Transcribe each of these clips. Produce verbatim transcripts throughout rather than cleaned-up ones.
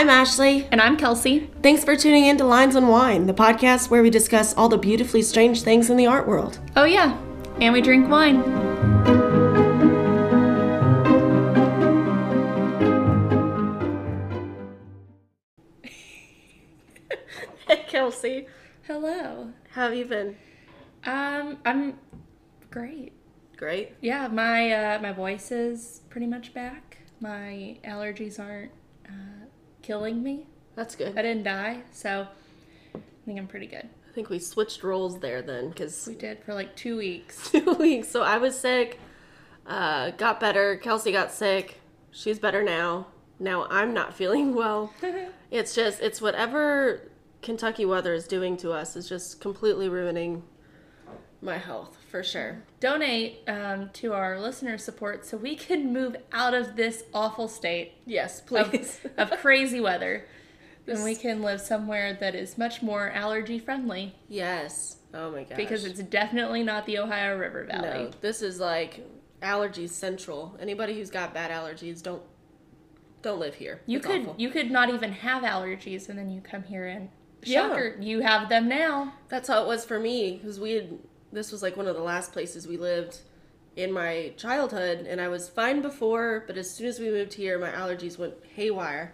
I'm Ashley. And I'm Kelsey. Thanks for tuning in to Lines on Wine, the podcast where we discuss all the beautifully strange things in the art world. Oh yeah, and we drink wine. Hey Kelsey. Hello. How have you been? Um, I'm great. Great. Yeah, my uh, my voice is pretty much back. My allergies aren't uh, killing me. That's good. I didn't die, so I think I'm pretty good. I think we switched roles there then, because We did for like two weeks. two weeks. So I was sick, uh, got better. Kelsey got sick. She's better now. Now I'm not feeling well. It's just, it's whatever Kentucky weather is doing to us is just completely ruining my health, for sure. Donate um, to our listener support so we can move out of this awful state Yes, of, please. of crazy weather. This- And we can live somewhere that is much more allergy friendly. Yes. Oh my gosh. Because it's definitely not the Ohio River Valley. No, this is like allergies central. Anybody who's got bad allergies, don't don't live here. You It's could awful. you could not even have allergies and then you come here and Yeah. shocker, you have them now. That's how it was for me, because we had, this was like one of the last places we lived in my childhood, and I was fine before, but as soon as we moved here, my allergies went haywire.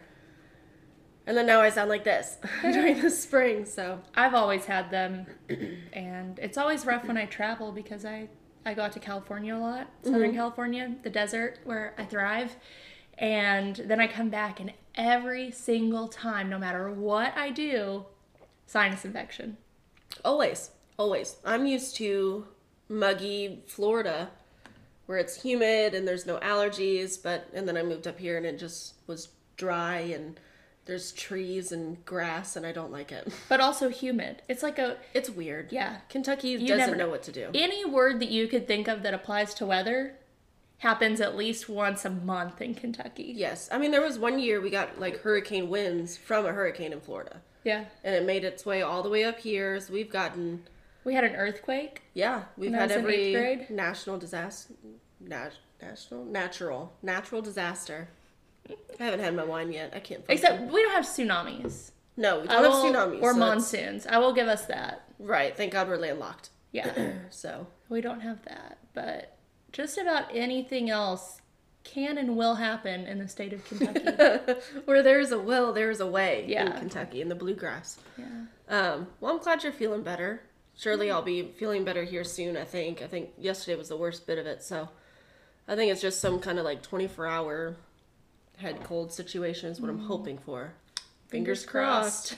And then now I sound like this during the spring, so. I've always had them and it's always rough when I travel because I I go out to California a lot, Southern Mm-hmm. California, the desert where I thrive. And then I come back and every single time, no matter what I do, sinus infection. Always, always. I'm used to muggy Florida, where it's humid and there's no allergies, but, and then I moved up here and it just was dry and there's trees and grass and I don't like it. But also humid. It's like a, It's weird. yeah. Kentucky You doesn't never know know. what to do. Any word that you could think of that applies to weather happens at least once a month in Kentucky. Yes. I mean, there was one year we got like hurricane winds from a hurricane in Florida. Yeah. And it made its way all the way up here. So we've gotten, We had an earthquake. yeah, we've When I had was in eighth every grade? national disaster, nat- national, natural, natural disaster. I haven't had my wine yet. I can't. function. Except we don't have tsunamis. No, we I don't have will- tsunamis. Or so that's- monsoons. I will give us that. Right. Thank God we're landlocked. Yeah. So. We don't have that. But just about anything else can and will happen in the state of Kentucky. Where there's a will, there's a way in Yeah. Kentucky, in the bluegrass. Yeah. Um, well, I'm glad you're feeling better. Surely I'll be feeling better here soon, I think. I think yesterday was the worst bit of it, so I think it's just some kind of like twenty-four hour head cold situation is what I'm hoping for. Fingers, Fingers crossed.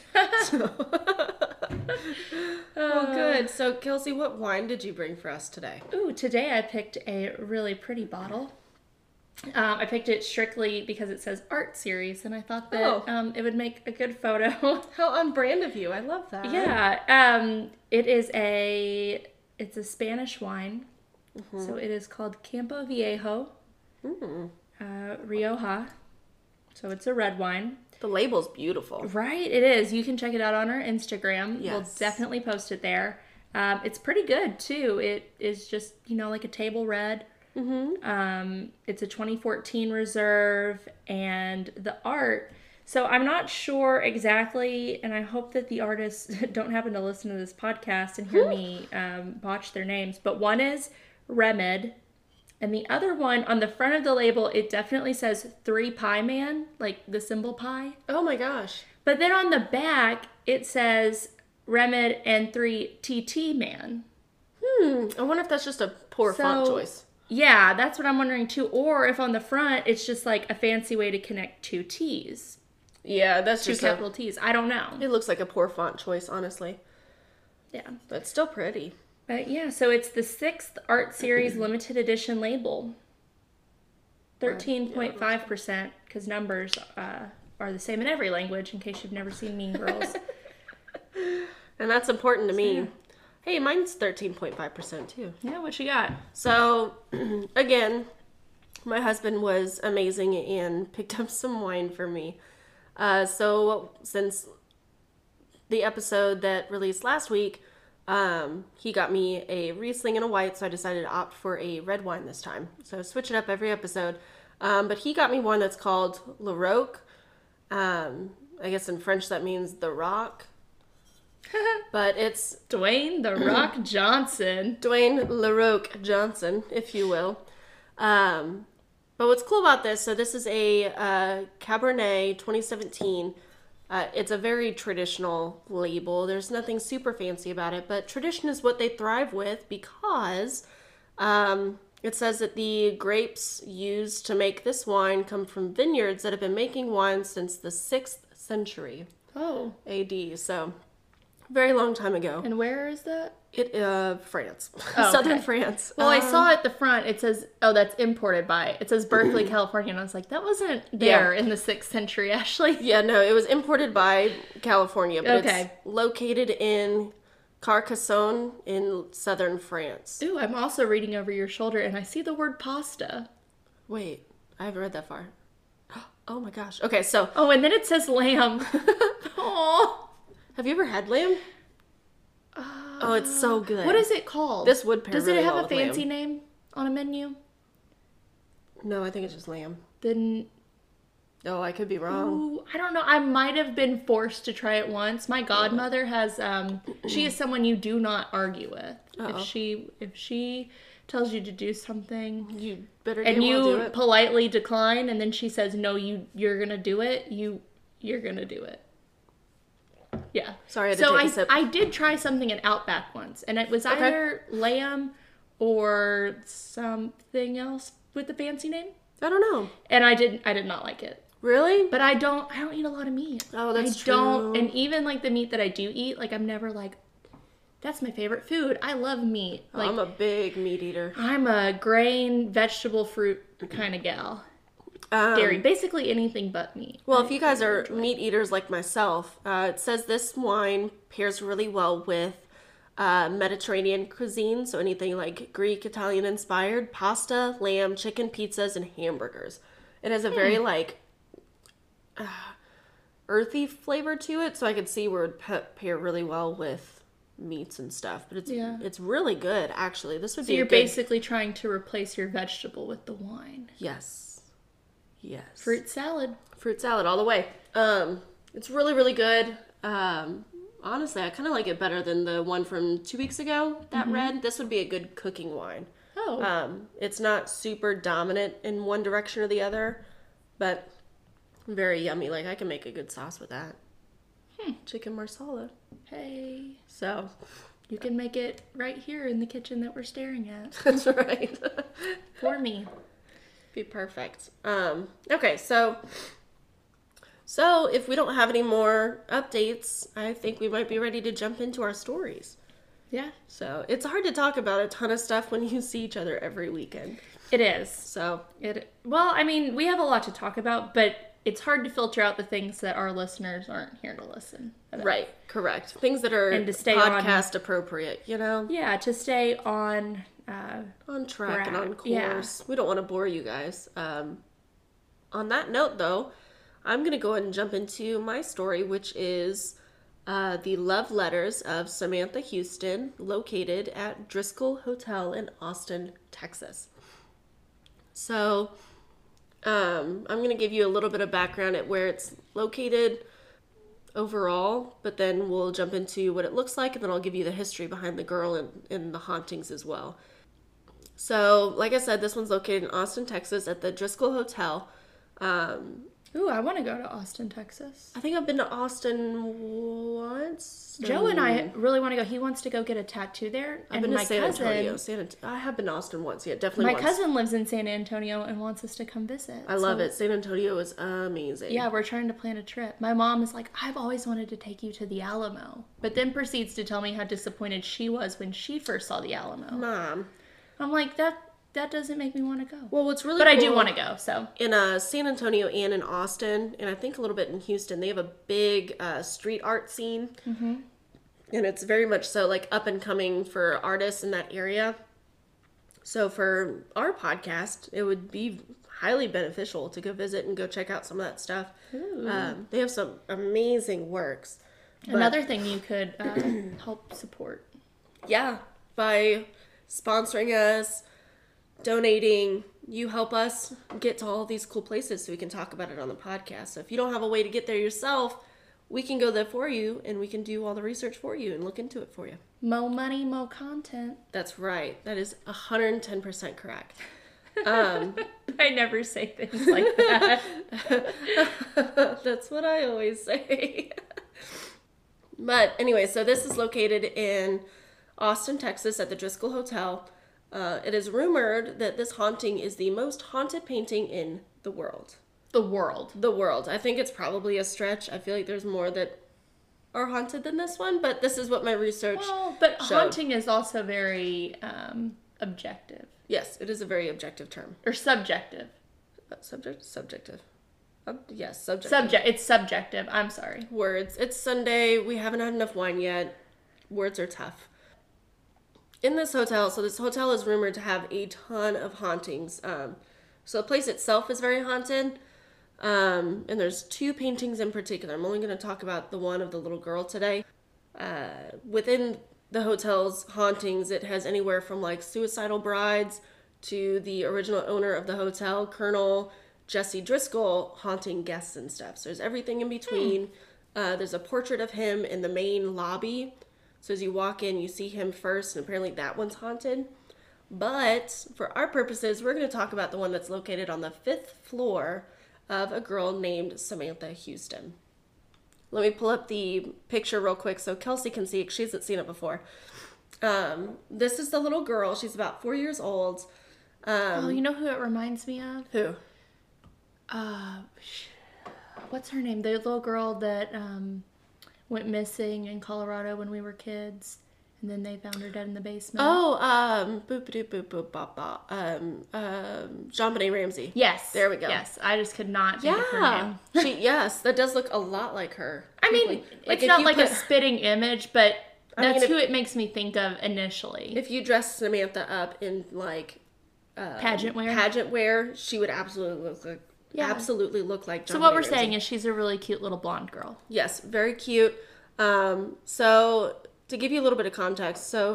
Well, good. So, Kelsey, what wine did you bring for us today? Ooh, today I picked a really pretty bottle. Um, I picked it strictly because it says art series, and I thought that Oh. um, it would make a good photo. How on brand of you. I love that. Yeah, um, it is a it's a Spanish wine, so it is called Campo Viejo Mm. uh, Rioja. So it's a red wine, The label's beautiful. right? It is. You can check it out on our Instagram. We'll Yes. definitely post it there. Um, it's pretty good too. It is just you know like a table red. Mm-hmm. Um, it's a twenty fourteen reserve, and the art. So I'm not sure exactly, and I hope that the artists don't happen to listen to this podcast and hear me um, botch their names. But one is Remed, and the other one on the front of the label, it definitely says Three Pie Man, like the symbol pi. Oh my gosh. But then on the back, it says Remed and Three T T Man. Hmm. I wonder if that's just a poor font So- choice. Yeah, that's what I'm wondering too. Or if on the front, it's just like a fancy way to connect two T's, Yeah, that's two just a, capital T's. I don't know. it looks like a poor font choice, honestly. Yeah. But still pretty. But yeah, so it's the sixth Art Series limited edition label. thirteen point five percent, because numbers uh, are the same in every language, in case you've never seen Mean Girls. And that's important to me. yeah. Hey, mine's thirteen point five percent too. Yeah, what you got? So, again, my husband was amazing and picked up some wine for me. Uh, so, since the episode that released last week, um, he got me a Riesling and a white, so I decided to opt for a red wine this time. So, switch it up every episode. Um, but he got me one that's called La Roque. Um, I guess in French that means The Rock. But it's Dwayne The Rock Johnson. Dwayne LaRoque Johnson, if you will. Um, but what's cool about this, so this is a uh, Cabernet twenty seventeen. Uh, it's a very traditional label. There's nothing super fancy about it, but tradition is what they thrive with because um, it says that the grapes used to make this wine come from vineyards that have been making wine since the sixth century Oh. A D. So, very long time ago. And where is that? It uh France, Oh, southern okay. France. Well, I Um, saw at the front, it says, oh, that's imported by, it says Berkeley, California. And I was like, that wasn't there in the sixth century, Ashley. Yeah, no, it was imported by California, but Okay. it's located in Carcassonne in southern France. Ooh, I'm also reading over your shoulder and I see the word pasta. Wait, I haven't read that far. Oh my gosh. Okay, so Oh, and then it says lamb. Oh. have you ever had lamb? Oh, it's so good. What is it called? This would pair Does really it have well a with fancy lamb. name on a menu? No, I think it's just lamb. Then, Oh, I could be wrong. ooh, I don't know. I might have been forced to try it once. My godmother has, um, she is someone you do not argue with. Uh-oh. If she, if she tells you to do something You better and damn well do you it. politely decline and then she says, no, you, you're gonna do it, you, you're gonna do it. Yeah. Sorry, I had to So take I, a sip. I did try something in Outback once, and it was Okay. either lamb or something else with the fancy name, I don't know. and I didn't. I did not like it. Really? But I don't. I don't eat a lot of meat. Oh, that's I don't. true. And even like the meat that I do eat, like I'm never like, that's my favorite food. I love meat. Like I'm a big meat eater. I'm a grain, vegetable, fruit kind of gal. Um, Dairy, basically anything but meat. Well, if you guys are meat eaters like myself, uh, it says this wine pairs really well with uh, Mediterranean cuisine. So anything like Greek, Italian inspired, pasta, lamb, chicken, pizzas, and hamburgers. It has a very like uh, earthy flavor to it. So I could see where it would pa- pair really well with meats and stuff. But it's Yeah. it's really good, actually. This would So be you're a good... basically trying to replace your vegetable with the wine. Yes. Yes. Fruit salad. Fruit salad all the way. Um, it's really, really good. Um, honestly, I kind of like it better than the one from two weeks ago, that red. This would be a good cooking wine. Oh. Um, it's not super dominant in one direction or the other, but very yummy. Like, I can make a good sauce with that. Hmm. Chicken marsala. Hey. So, You can make it right here in the kitchen that we're staring at. that's right. For me. Be perfect. Um, okay, so so if we don't have any more updates, I think we might be ready to jump into our stories. Yeah. So it's hard to talk about a ton of stuff when you see each other every weekend. It is. So It well, I mean, we have a lot to talk about, but it's hard to filter out the things that our listeners aren't here to listen about. right, correct. Things that are And to stay on- podcast appropriate, you know, Yeah, to stay on uh on track and on Track, yeah. course. We don't want to bore you guys. Um, on that note, though, I'm gonna go ahead and jump into my story, which is uh, the love letters of Samantha Houston, located at Driscoll Hotel in Austin, Texas. So, um, I'm gonna give you a little bit of background at where it's located overall, but then we'll jump into what it looks like, and then I'll give you the history behind the girl and, and the hauntings as well. So, like I said, this one's located in Austin, Texas at the Driscoll Hotel. Um, Ooh, I want to go to Austin, Texas. I think I've been to Austin once. Joe and I really want to go. He wants to go get a tattoo there. I've and been my to San cousin, Antonio. San Ant- I have been to Austin once. Yeah, definitely My once. cousin lives in San Antonio and wants us to come visit. I love So, it. San Antonio is amazing. Yeah, we're trying to plan a trip. My mom is like, I've always wanted to take you to the Alamo, but then proceeds to tell me how disappointed she was when she first saw the Alamo. Mom. I'm like, that that doesn't make me want to go. Well, what's really But I do cool- want to go, so. in uh, San Antonio and in Austin, and I think a little bit in Houston, they have a big uh, street art scene. Mm-hmm. And it's very much so like up and coming for artists in that area. So for our podcast, it would be highly beneficial to go visit and go check out some of that stuff. Um, they have some amazing works. But- Another thing you could uh, help support. Yeah, by sponsoring us, donating, you help us get to all these cool places so we can talk about it on the podcast. So if you don't have a way to get there yourself, we can go there for you and we can do all the research for you and look into it for you. Mo money, mo content. That's right. That is one hundred ten percent correct. Um, I never say things like that. That's what I always say. But anyway, so this is located in Austin, Texas at the Driscoll Hotel. Uh, it is rumored that this haunting is the most haunted painting in the world. The world. The world. I think it's probably a stretch. I feel like there's more that are haunted than this one, but this is what my research Well, but showed. haunting is also very um, objective. Yes, it is a very objective term. Or subjective. Uh, subject? Subjective. Uh, yes, subjective. Subject. It's subjective. I'm sorry. Words. It's Sunday. We haven't had enough wine yet. Words are tough. In this hotel, so this hotel is rumored to have a ton of hauntings. Um, so the place itself is very haunted. Um, and there's two paintings in particular. I'm only going to talk about the one of the little girl today. Uh, within the hotel's hauntings, it has anywhere from like suicidal brides to the original owner of the hotel, Colonel Jesse Driscoll, haunting guests and stuff. So there's everything in between. Hmm. Uh, there's a portrait of him in the main lobby. So as you walk in, you see him first, and apparently that one's haunted. But for our purposes, we're going to talk about the one that's located on the fifth floor of a girl named Samantha Houston. Let me pull up the picture real quick so Kelsey can see it, 'cause she hasn't seen it before. Um, this is the little girl. She's about four years old. Um, oh, you know who it reminds me of? Who? Uh, what's her name? The little girl that um, went missing in Colorado when we were kids, and then they found her dead in the basement. Oh, um, boop doop boop boop bop bop. Um, um, JonBenet Ramsey. Yes. There we go. Yes, I just could not think of her Yeah. name. she, yes, that does look a lot like her. I mean, Like, it's if not you like put- a spitting image, but I mean, that's if- who it makes me think of initially. If you dress Samantha up in like uh, Pageant wear? pageant wear, she would absolutely look like Yeah. absolutely look like. So what we're Ramsey. saying is she's a really cute little blonde girl. Yes, very cute. Um, so to give you a little bit of context, so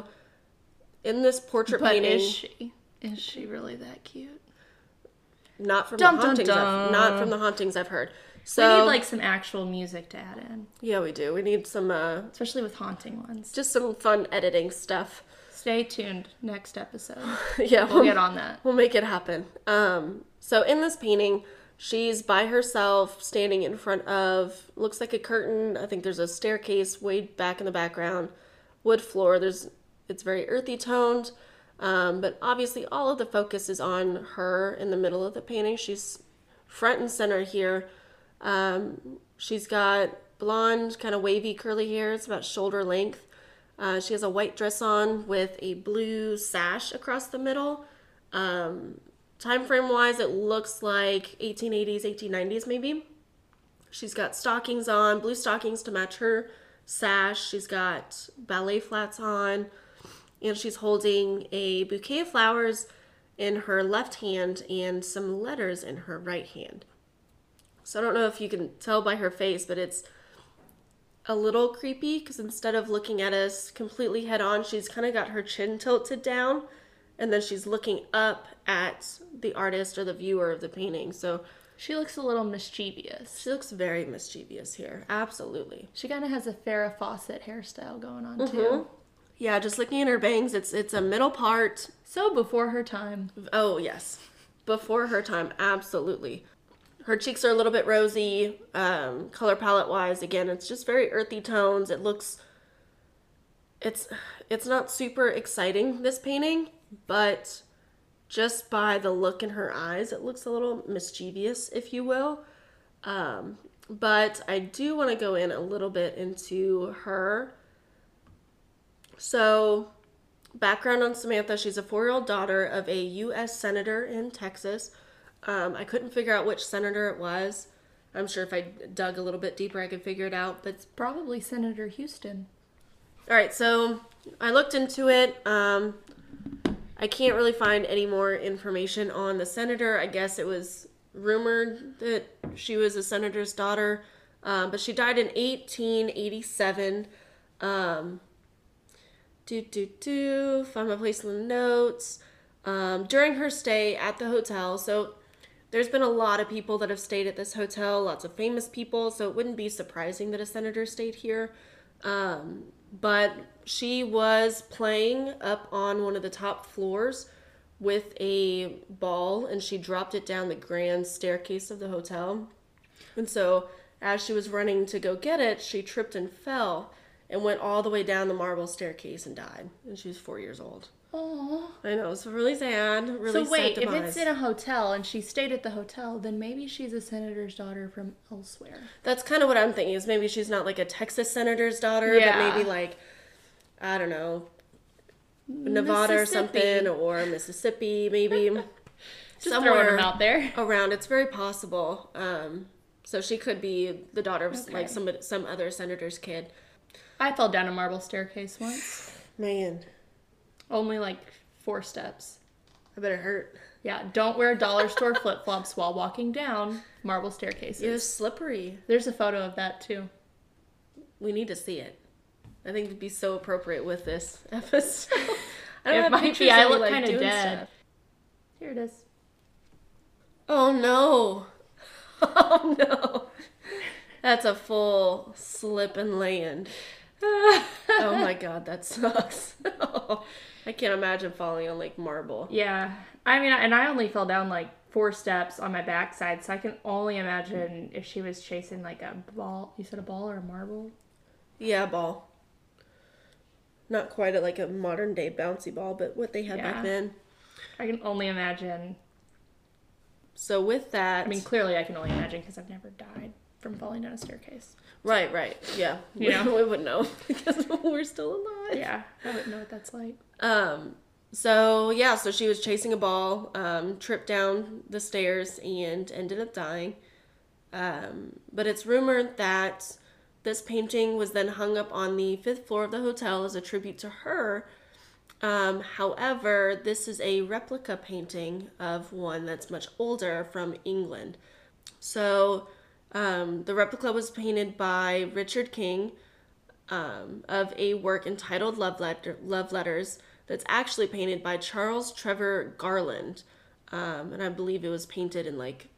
in this portrait But painting, is she? Is she really that cute? not from Dun, the dun, hauntings, I've, dun. not from the hauntings I've heard. So We need like some actual music to add in, yeah, we do. We need some uh, especially with haunting ones. just some fun editing stuff. Stay tuned. Next episode, Yeah, we'll get on that. We'll make it happen. Um, so in this painting, she's by herself, standing in front of, looks like a curtain. I think there's a staircase way back in the background, wood floor. There's, it's very earthy toned, um, but obviously all of the focus is on her in the middle of the painting. She's front and center here. Um, she's got blonde, kind of wavy, curly hair. It's about shoulder length. Uh, she has a white dress on with a blue sash across the middle. Um, time frame wise, it looks like eighteen eighties, eighteen nineties maybe. She's got stockings on, blue stockings to match her sash. She's got ballet flats on, and she's holding a bouquet of flowers in her left hand and some letters in her right hand. So I don't know if you can tell by her face, but it's a little creepy because instead of looking at us completely head on, she's kind of got her chin tilted down, and then she's looking up at the artist or the viewer of the painting. So She looks a little mischievous. she looks very mischievous here. Absolutely. She kind of has a Farrah Fawcett hairstyle going on Mm-hmm. too. Yeah, just looking at her bangs, it's it's a middle part. So before her time. Oh, yes. Before her time, absolutely. Her cheeks are a little bit rosy, um, color palette wise. Again, it's just very earthy tones. It looks, it's, it's not super exciting, this painting, but just by the look in her eyes, it looks a little mischievous, if you will. Um, but I do want to go in a little bit into her. So, background on Samantha, she's a four-year-old daughter of a U S senator in Texas. Um, I couldn't figure out which senator it was. I'm sure if I dug a little bit deeper, I could figure it out. But Probably Senator Houston. all right, so I looked into it. Um, I can't really find any more information on the senator. I guess it was rumored that she was a senator's daughter, um, but she died in eighteen eighty-seven. Um, do do do. Find my place in the notes. Um, during her stay at the hotel, so There's been a lot of people that have stayed at this hotel, lots of famous people, so it wouldn't be surprising that a senator stayed here. Um, but she was playing up on one of the top floors with a ball, and she dropped it down the grand staircase of the hotel. And so as she was running to go get it, she tripped and fell and went all the way down the marble staircase and died. And she was four years old. Oh. I know, it's really sad. Really So wait, sad if demise. it's in a hotel and she stayed at the hotel, then maybe she's a senator's daughter from elsewhere. That's kind of what I'm thinking, is maybe she's not like a Texas senator's daughter, Yeah. but maybe like, I don't know, Nevada or something, or Mississippi, maybe. Just somewhere throwing them out there. around. It's very possible. Um, so she could be the daughter of Okay. like some some other senator's kid. I fell down a marble staircase once. Man, Only like four steps. I bet it hurt. Yeah, don't wear dollar store flip-flops while walking down marble staircases. It was slippery. There's a photo of that too. We need to see it. I think it'd be so appropriate with this episode. I don't It have might pictures be. I of me, look like, kind of doing dead. stuff. Here it is. Oh no. Oh no. That's a full slip and land. Oh my god, that sucks. Oh, I can't imagine falling on like marble. Yeah. I mean, and I only fell down like four steps on my backside, so I can only imagine if she was chasing like a ball. You said a ball or a marble? Yeah, ball. Not quite a, like a modern day bouncy ball, but what they had Yeah. back then. I can only imagine. So with that, I mean, clearly I can only imagine because I've never died from falling down a staircase. right, right, yeah, You we, know? we would know because we're still alive. Yeah, I wouldn't know what that's like. Um. So yeah, so she was chasing a ball, um, tripped down the stairs, and ended up dying. Um. But it's rumored that this painting was then hung up on the fifth floor of the hotel as a tribute to her. Um, however, this is a replica painting of one that's much older from England. So, um, the replica was painted by Richard King um, of a work entitled Love, Letter- Love Letters that's actually painted by Charles Trevor Garland. Um, and I believe it was painted in like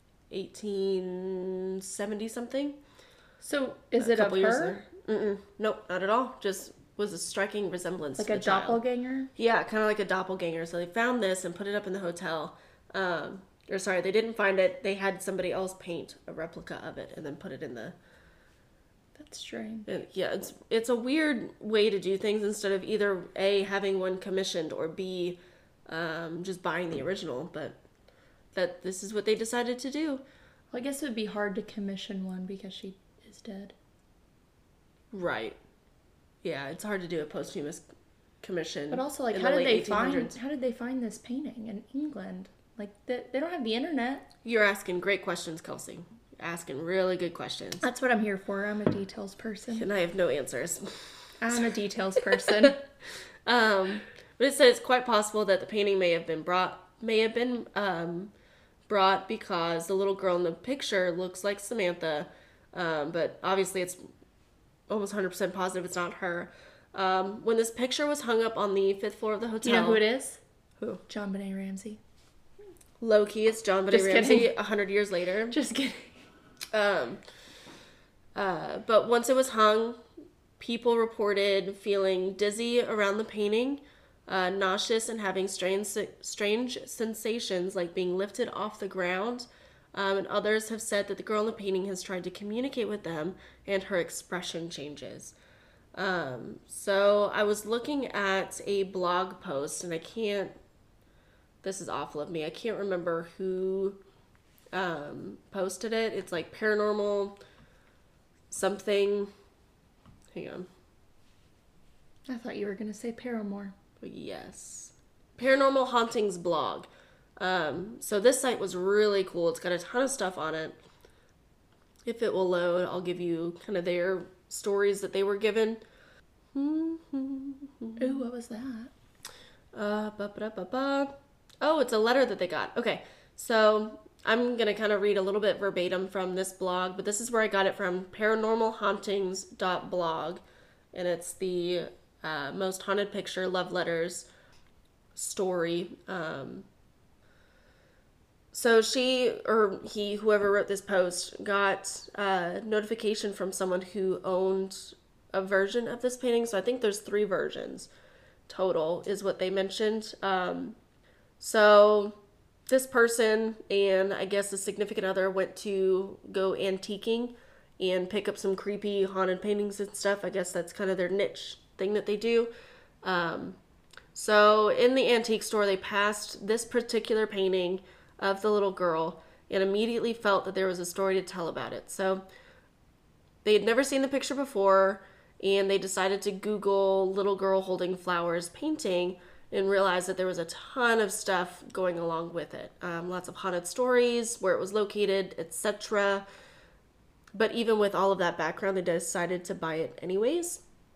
eighteen seventy something. So, is it of couple years her? later. Mm-mm. Nope, not at all. Just was a striking resemblance Like to a the child. doppelganger? Yeah, kind of like a doppelganger. So they found this and put it up in the hotel. Um, or sorry, they didn't find it. They had somebody else paint a replica of it and then put it in the. That's strange. uh, Yeah, it's it's a weird way to do things instead of either A, having one commissioned, or B, um, just buying the original. But that this is what they decided to do. Well, I guess it would be hard to commission one because she is dead. Right. Yeah, it's hard to do a posthumous commission. But also, like, in how the did late they find? eighteen hundreds. How did they find this painting in England? Like, they, they don't have the internet. You're asking great questions, Kelsey. Asking really good questions. That's what I'm here for. I'm a details person. And I have no answers. I'm a details person. Um, but it says it's quite possible that the painting may have been brought, may have been um, brought because the little girl in the picture looks like Samantha, um, but obviously it's almost one hundred percent positive it's not her. Um, when this picture was hung up on the fifth floor of the hotel, You know who it is? Who? John Benet Ramsey. Low key, it's John Benet Just Ramsey kidding. a hundred years later. Just kidding. Um, uh, but once it was hung, people reported feeling dizzy around the painting, uh, nauseous, and having strange, strange sensations like being lifted off the ground. Um, and others have said that the girl in the painting has tried to communicate with them and her expression changes. Um, so I was looking at a blog post, and I can't, this is awful of me, I can't remember who um, posted it. It's like paranormal something. Hang on. I thought you were going to say Paramore. Yes. Paranormal Hauntings blog. Um, so this site was really cool. It's got a ton of stuff on it. If it will load, I'll give you kind of their stories that they were given. Ooh, what was that? Uh, ba, ba, ba, ba. Oh, it's a letter that they got. Okay, so I'm going to kind of read a little bit verbatim from this blog, but this is where I got it from, paranormal hauntings dot blog, and it's the uh, most haunted picture love letters story. Um, So she, or he, whoever wrote this post, got a notification from someone who owned a version of this painting. So I think there's three versions total, is what they mentioned. Um, so this person and I guess a significant other went to go antiquing and pick up some creepy haunted paintings and stuff. I guess that's kind of their niche thing that they do. Um, so in the antique store, they passed this particular painting of the little girl and immediately felt that there was a story to tell about it. So they had never seen the picture before, and they decided to Google little girl holding flowers painting and realized that there was a ton of stuff going along with it. Um, lots of haunted stories, where it was located, et cetera. But even with all of that background, they decided to buy it anyways.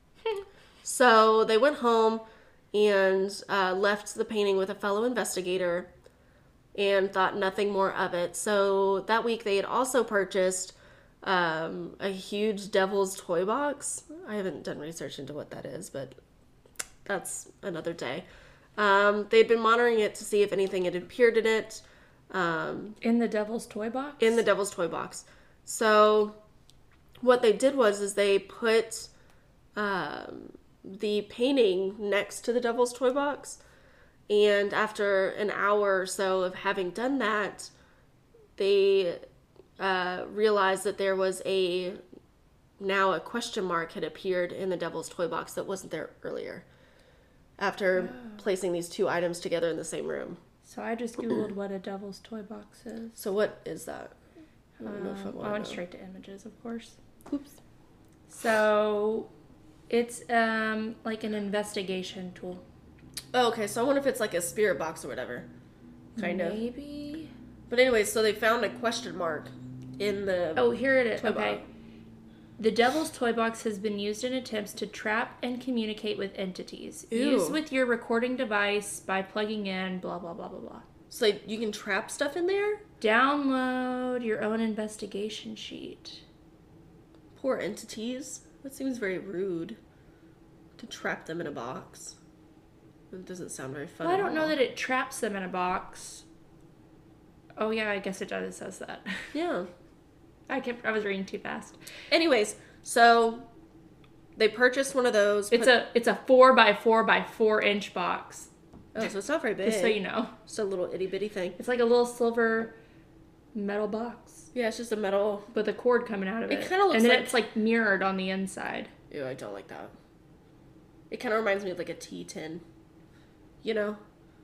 So they went home and uh, left the painting with a fellow investigator and thought nothing more of it. So that week they had also purchased um, a huge Devil's Toy box. I haven't done research into what that is, but that's another day. Um, they'd been monitoring it to see if anything had appeared in it. Um, in the Devil's Toy box? In the Devil's Toy box. So what they did was is they put um, the painting next to the Devil's Toy box. And after an hour or so of having done that, they uh, realized that there was a, now a question mark had appeared in the Devil's Toy box that wasn't there earlier. After oh. placing these two items together in the same room. So I just Googled what a Devil's Toy box is. So what is that? I don't um, know if I, I went know. straight to images, of course. Oops. So it's um like an investigation tool. Oh, okay. So I wonder if it's like a spirit box or whatever. Kind Maybe. of. Maybe. But anyway, so they found a question mark in the Oh, here it is. toy Okay. box. The Devil's Toy box has been used in attempts to trap and communicate with entities. Ew. Use with your recording device by plugging in blah, blah, blah, blah, blah. So like, you can trap stuff in there? Download your own investigation sheet. Poor entities. That seems very rude. To trap them in a box. It doesn't sound very fun. Well, I don't know that it traps them in a box. Oh, yeah, I guess it does. It says that. Yeah. I kept. I was reading too fast. Anyways, so they purchased one of those. It's put, a it's a four by four by four inch box. Oh, so it's not very big. Just so you know, just a little itty bitty thing. It's like a little silver metal box. Yeah, it's just a metal with a cord coming out of it. It kind of looks and then like... it's like mirrored on the inside. Ew, I don't like that. It kind of reminds me of like a tea tin. You know?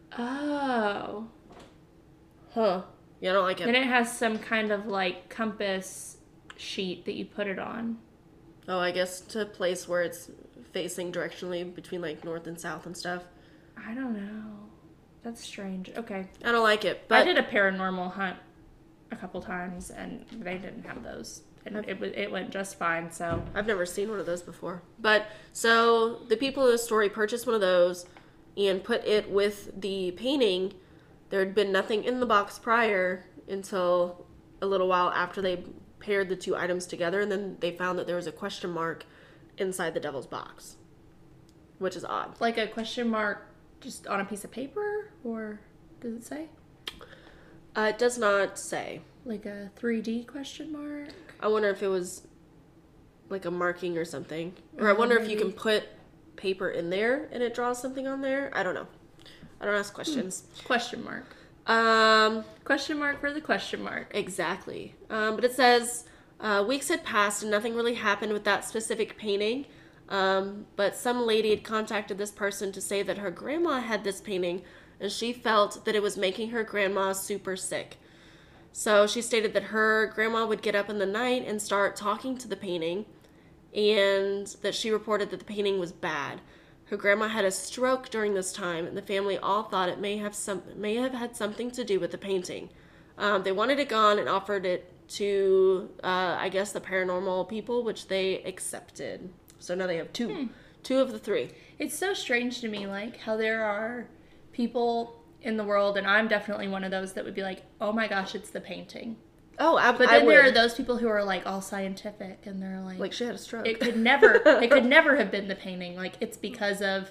Oh. Huh. Yeah, I don't like it. And it has some kind of like compass sheet that you put it on. Oh, I guess to a place where it's facing directionally between like north and south and stuff. I don't know. That's strange. Okay. I don't like it. But I did a paranormal hunt a couple times and they didn't have those. And it, it, it went just fine, so. I've never seen one of those before. But, so, the people in the story purchased one of those and put it with the painting. There had been nothing in the box prior until a little while after they paired the two items together, and then they found that there was a question mark inside the devil's box, which is odd. Like a question mark just on a piece of paper, or does it say? Uh, it does not say. Like a three D question mark? I wonder if it was like a marking or something. Or I wonder maybe. if you can put paper in there and it draws something on there. I don't know. I don't ask questions. Hmm. Question mark. Um, question mark for the question mark. Exactly. Um, but it says, uh, weeks had passed and nothing really happened with that specific painting. Um, but some lady had contacted this person to say that her grandma had this painting and she felt that it was making her grandma super sick. So she stated that her grandma would get up in the night and start talking to the painting, and that she reported that the painting was bad. Her grandma had a stroke during this time, and the family all thought it may have some may have had something to do with the painting. Um, they wanted it gone and offered it to, uh, I guess, the paranormal people, which they accepted. So now they have two, hmm. two of the three. It's so strange to me, like how there are people in the world, and I'm definitely one of those that would be like, oh my gosh, it's the painting. Oh, I, but then I there are those people who are like all scientific, and they're like, like she had a stroke. It could never, it could never have been the painting. Like it's because of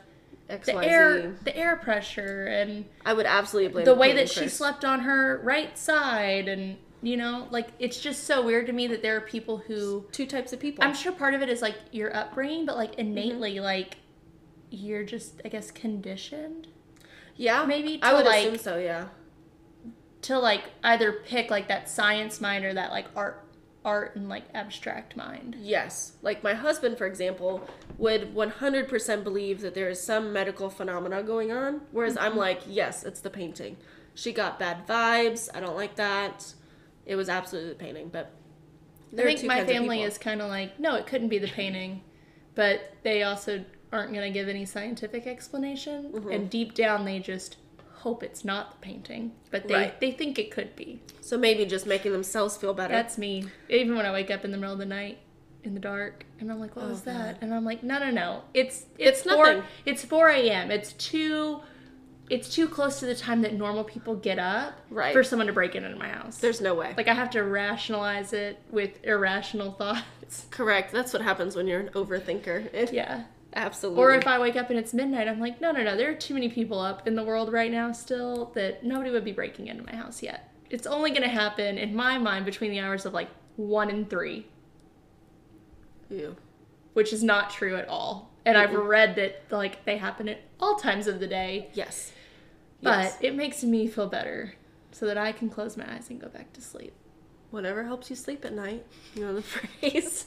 X, the Y, air, Z. the air pressure, and I would absolutely blame the the way painting, that she Chris. slept on her right side, and you know, like it's just so weird to me that there are people who Two types of people. I'm sure part of it is like your upbringing, but like innately, mm-hmm. like you're just, I guess, conditioned. Yeah, maybe to I would like, assume so. Yeah, to like either pick like that science mind or that like art, art and like abstract mind. Yes, like my husband, for example, would one hundred percent believe that there is some medical phenomena going on, whereas mm-hmm. I'm like, yes, it's the painting. She got bad vibes. I don't like that. It was absolutely the painting, but I think my family is kind of like, no, it couldn't be the painting, but they also aren't going to give any scientific explanation, mm-hmm. and deep down they just hope it's not the painting, but they, right. they think it could be. So maybe just making themselves feel better. That's me. Even when I wake up in the middle of the night in the dark and I'm like, what oh, was that? God. And I'm like, no, no, no. It's it's, it's four, nothing. It's four a.m. It's too it's too close to the time that normal people get up right. for someone to break in into my house. There's no way. Like I have to rationalize it with irrational thoughts. Correct. That's what happens when you're an overthinker. It, yeah. Absolutely. Or if I wake up and it's midnight, I'm like, no, no, no, there are too many people up in the world right now still that nobody would be breaking into my house yet. It's only going to happen, in my mind, between the hours of like one and three. Ew. Which is not true at all. And mm-hmm. I've read that like they happen at all times of the day. Yes. But yes. It makes me feel better so that I can close my eyes and go back to sleep. Whatever helps you sleep at night. You know the phrase.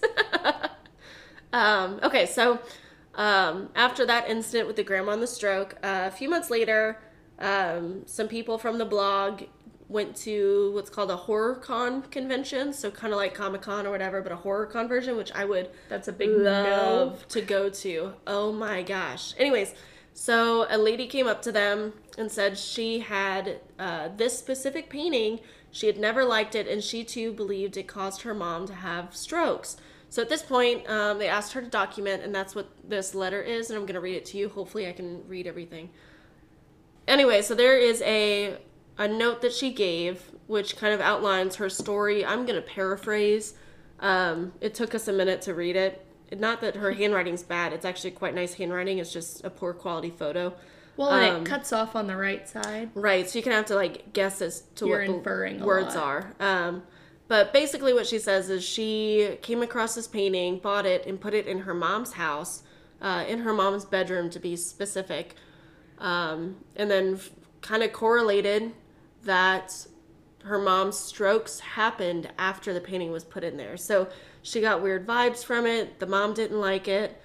um, okay, so... Um, after that incident with the grandma and the stroke, uh, a few months later, um, some people from the blog went to what's called a horror con convention. So kind of like Comic-Con or whatever, but a horror con version, which I would That's a big love no. to go to. Oh my gosh. Anyways, so a lady came up to them and said she had uh, this specific painting. She had never liked it, and she too believed it caused her mom to have strokes. So at this point, um, they asked her to document, and that's what this letter is, and I'm going to read it to you. Hopefully I can read everything. Anyway, so there is a a note that she gave, which kind of outlines her story. I'm going to paraphrase. Um, it took us a minute to read it. Not that her handwriting's bad. It's actually quite nice handwriting. It's just a poor quality photo. Well, and um, it cuts off on the right side. Right, so you can have to, like, guess as to You're what inferring the words lot. are. Um But basically what she says is she came across this painting, bought it, and put it in her mom's house, uh, in her mom's bedroom to be specific, um, and then f- kind of correlated that her mom's strokes happened after the painting was put in there. So she got weird vibes from it. The mom didn't like it.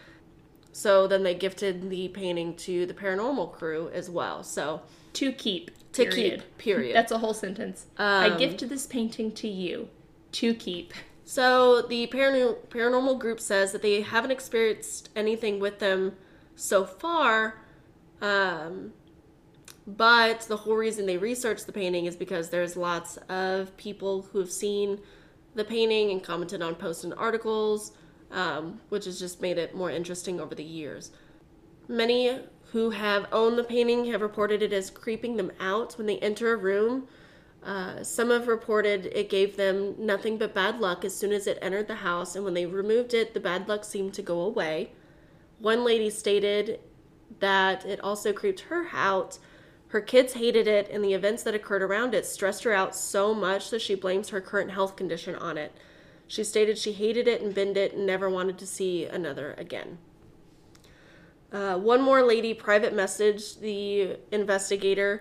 So then they gifted the painting to the paranormal crew as well. So to keep. To period. keep, period. That's a whole sentence. Um, I gifted this painting to you. To keep. So the paran- paranormal group says that they haven't experienced anything with them so far, um, but the whole reason they researched the painting is because there's lots of people who have seen the painting and commented on posts and articles, um, which has just made it more interesting over the years. Many who have owned the painting have reported it as creeping them out when they enter a room. Uh, some have reported it gave them nothing but bad luck as soon as it entered the house, and when they removed it, the bad luck seemed to go away. One lady stated that it also creeped her out. Her kids hated it, and the events that occurred around it stressed her out so much that she blames her current health condition on it. She stated she hated it and binned it and never wanted to see another again. Uh, one more lady private messaged the investigator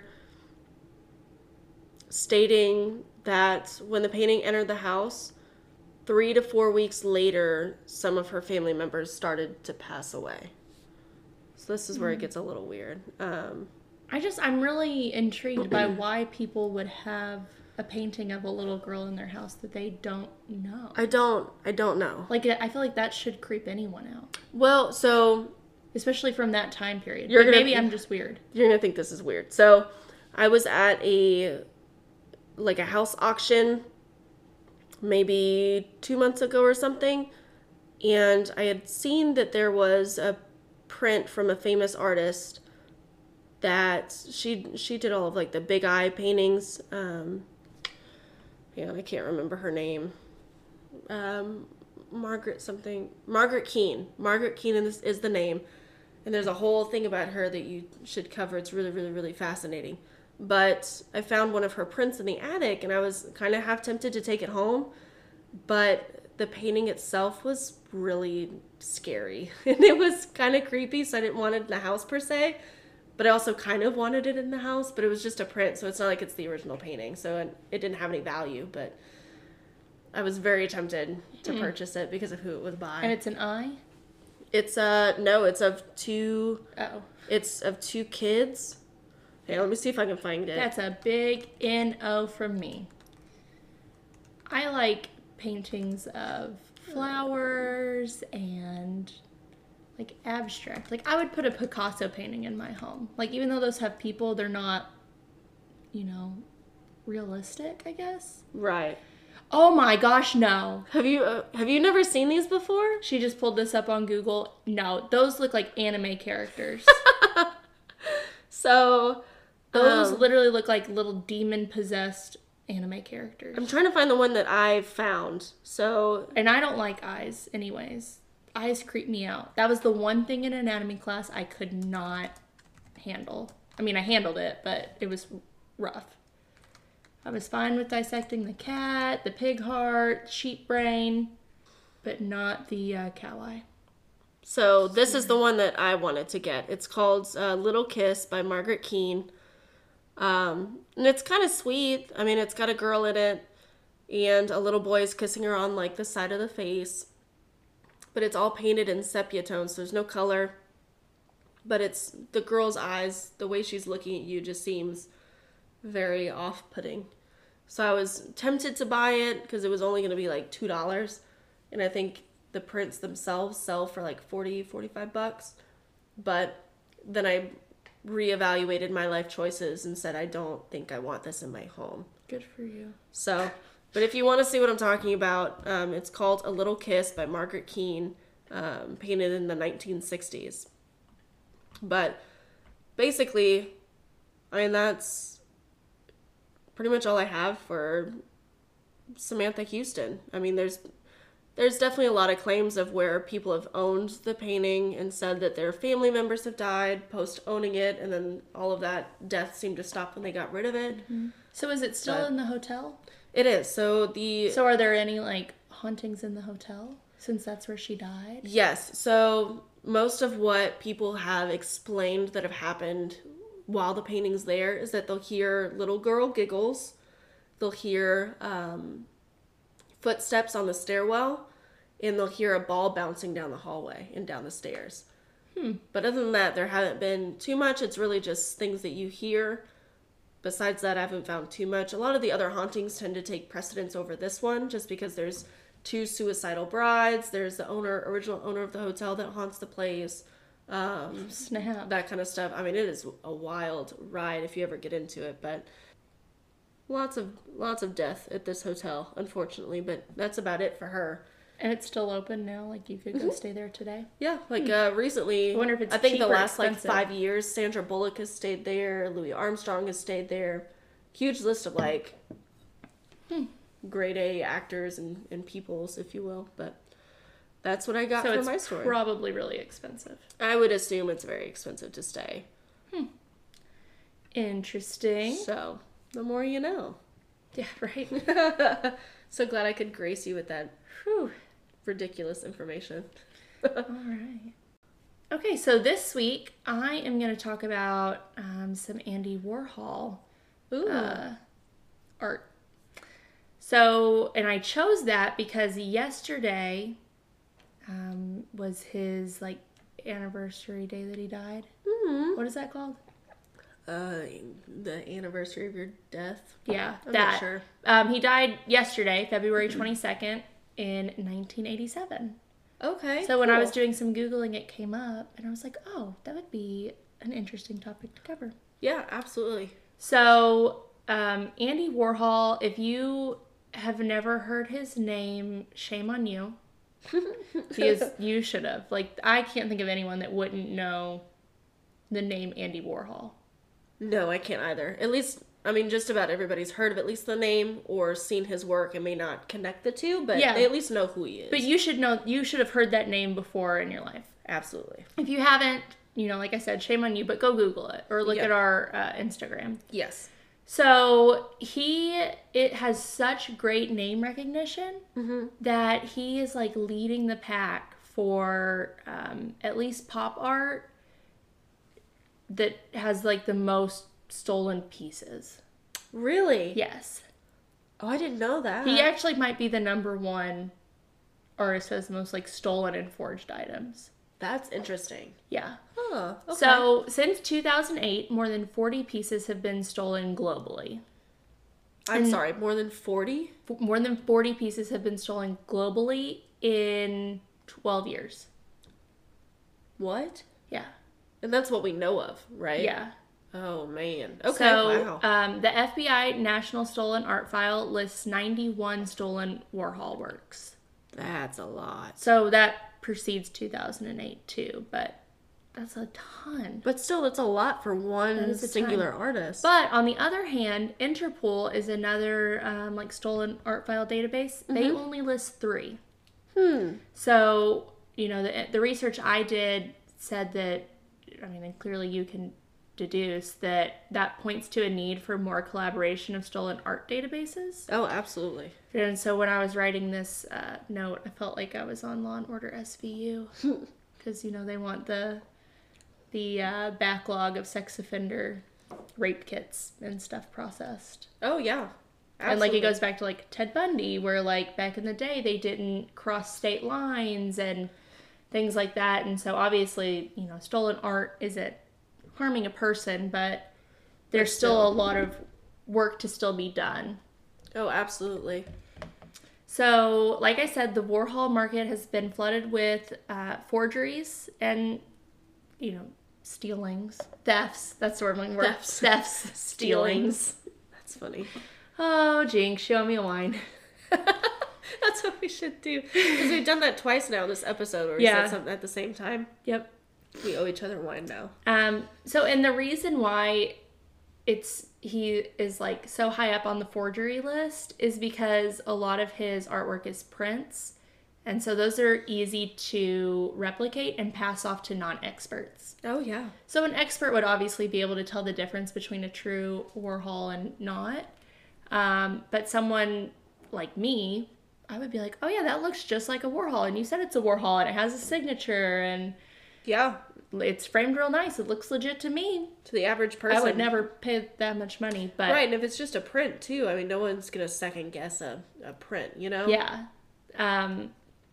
stating that when the painting entered the house, three to four weeks later, some of her family members started to pass away. So this is where it gets a little weird. Um, I just, I'm really intrigued by why people would have a painting of a little girl in their house that they don't know. I don't, I don't know. Like, I feel like that should creep anyone out. Well, so... Especially from that time period. You're but gonna, maybe I'm just weird. You're going to think this is weird. So, I was at a, like a house auction maybe two months ago or something, and I had seen that there was a print from a famous artist that she she did all of like the big eye paintings. Um, yeah, I can't remember her name. Um, Margaret something. Margaret Keane. Margaret Keane is, is the name. And there's a whole thing about her that you should cover. It's really, really, really fascinating. But I found one of her prints in the attic, and I was kind of half tempted to take it home. But the painting itself was really scary. And it was kind of creepy, so I didn't want it in the house per se. But I also kind of wanted it in the house, but it was just a print, so it's not like it's the original painting. So it, it didn't have any value, but I was very tempted to mm. purchase it because of who it was by. And it's an eye? It's uh no, it's of two. Oh. It's of two kids. Hey, let me see if I can find it. That's a big N O from me. I like paintings of flowers and like abstract. Like I would put a Picasso painting in my home. Like even though those have people, they're not, you know, realistic, I guess. Right. Oh my gosh, no. Have you uh, have you never seen these before? She just pulled this up on Google. No, those look like anime characters. So, those um, literally look like little demon-possessed anime characters. I'm trying to find the one that I found. So, and I don't like eyes anyways. Eyes creep me out. That was the one thing in anatomy class I could not handle. I mean, I handled it, but it was rough. I was fine with dissecting the cat, the pig heart, sheep brain, but not the uh, cow eye. So this is the one that I wanted to get. It's called uh, Little Kiss by Margaret Keane. Um, and it's kind of sweet. I mean, it's got a girl in it, and a little boy is kissing her on, like, the side of the face. But it's all painted in sepia tones, so there's no color. But it's the girl's eyes, the way she's looking at you just seems very off-putting. So I was tempted to buy it because it was only going to be like two dollars. And I think the prints themselves sell for like forty, forty-five bucks. But then I reevaluated my life choices and said, I don't think I want this in my home. Good for you. So, but if you want to see what I'm talking about, um, it's called A Little Kiss by Margaret Keane, um, painted in the nineteen sixties. But basically, I mean, that's pretty much all I have for Samantha Houston. I mean, there's there's definitely a lot of claims of where people have owned the painting and said that their family members have died post owning it, and then all of that death seemed to stop when they got rid of it. Mm-hmm. So is it still but in the hotel? It is. So the So are there any like hauntings in the hotel since that's where she died? Yes. So most of what people have explained that have happened while the painting's there is that they'll hear little girl giggles, they'll hear um, footsteps on the stairwell, and they'll hear a ball bouncing down the hallway and down the stairs. Hmm. But other than that, there haven't been too much. It's really just things that you hear. Besides that, I haven't found too much. A lot of the other hauntings tend to take precedence over this one just because there's two suicidal brides. There's the owner, original owner of the hotel that haunts the place. Um, Snap. That kind of stuff. I mean, it is a wild ride if you ever get into it, but lots of lots of death at this hotel, unfortunately, but that's about it for her. And it's still open now? Like, you could go mm-hmm. stay there today? Yeah, like, uh, recently, I wonder if it's I think cheap the or last, expensive. like, five years, Sandra Bullock has stayed there, Louis Armstrong has stayed there. Huge list of, like, hmm. grade A actors and, and peoples, if you will, but that's what I got so for my story. So it's probably really expensive. I would assume it's very expensive to stay. Hmm. Interesting. So, the more you know. Yeah, right? So glad I could grace you with that Whew. ridiculous information. All right. Okay, so this week I am going to talk about um, some Andy Warhol Ooh. Uh, art. So, and I chose that because yesterday um, was his like anniversary day that he died. Mm-hmm. What is that called? Uh, the anniversary of your death? Yeah, I'm that. not sure. Um, he died yesterday, February twenty-second, in nineteen eighty-seven. Okay. So when cool. I was doing some Googling, it came up, and I was like, oh, that would be an interesting topic to cover. Yeah, absolutely. So, um, Andy Warhol, if you have never heard his name, shame on you. Because you should have. Like, I can't think of anyone that wouldn't know the name Andy Warhol. No, I can't either. At least, I mean, just about everybody's heard of at least the name or seen his work and may not connect the two, but yeah. they at least know who he is. But you should know, you should have heard that name before in your life. Absolutely. If you haven't, you know, like I said, shame on you, but go Google it or look Yep. at our uh, Instagram. Yes. So he, it has such great name recognition Mm-hmm. that he is like leading the pack for um, at least pop art that has like the most stolen pieces. Really? Yes. Oh, I didn't know that. He actually might be the number one artist who has the most like stolen and forged items. That's interesting. Yeah. Huh. Okay. So since two thousand eight, more than forty pieces have been stolen globally. I'm and- sorry, more than forty? F- More than forty pieces have been stolen globally in twelve years. What? Yeah. And that's what we know of, right? Yeah. Oh, man. Okay, So wow. um, the F B I National Stolen Art File lists ninety-one stolen Warhol works. That's a lot. So that precedes two thousand eight too, but that's a ton. But still, that's a lot for That one is a singular ton. artist. But on the other hand, Interpol is another um, like stolen art file database. They only list three. Hmm. So, you know, the, the research I did said that, I mean, and clearly you can deduce that that points to a need for more collaboration of stolen art databases. Oh, absolutely. And so when I was writing this uh, note, I felt like I was on Law and Order S V U because, you know, they want the the uh, backlog of sex offender rape kits and stuff processed. Oh, yeah. Absolutely. And like it goes back to like Ted Bundy, where like back in the day they didn't cross state lines and things like that. And so obviously, you know, stolen art isn't harming a person, but there's still, still. a lot of work to still be done. Oh, absolutely. So, like I said, the Warhol market has been flooded with uh, forgeries and, you know, stealings, thefts. That's the word I'm looking for. Thefts. Thefts, stealings. That's funny. Oh, Jinx, show me a wine. That's what we should do. Because we've done that twice now in this episode where we Yeah. said something at the same time. Yep. We owe each other wine now. Um, so, and the reason why it's he is like so high up on the forgery list is because a lot of his artwork is prints, and so those are easy to replicate and pass off to non-experts. Oh, yeah. So an expert would obviously be able to tell the difference between a true Warhol and not, um, but someone like me, I would be like, oh yeah, that looks just like a Warhol, and you said it's a Warhol, and it has a signature, and Yeah. it's framed real nice. It looks legit to me. To the average person. I would never pay that much money, but Right, and if it's just a print, too, I mean, no one's going to second guess a, a print, you know? yeah. Um,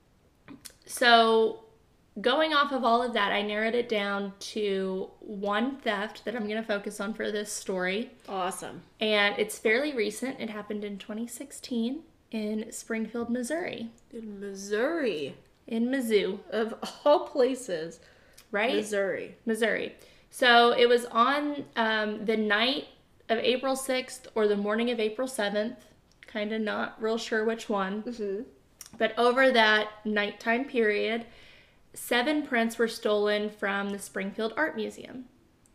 so going off of all of that, I narrowed it down to one theft that I'm going to focus on for this story. Awesome. And it's fairly recent. It happened in twenty sixteen in Springfield, Missouri. In Missouri. In Mizzou, Of all places. right? Missouri. Missouri. So it was on um, the night of April sixth or the morning of April seventh. Kind of not real sure which one. Mm-hmm. But over that nighttime period, seven prints were stolen from the Springfield Art Museum.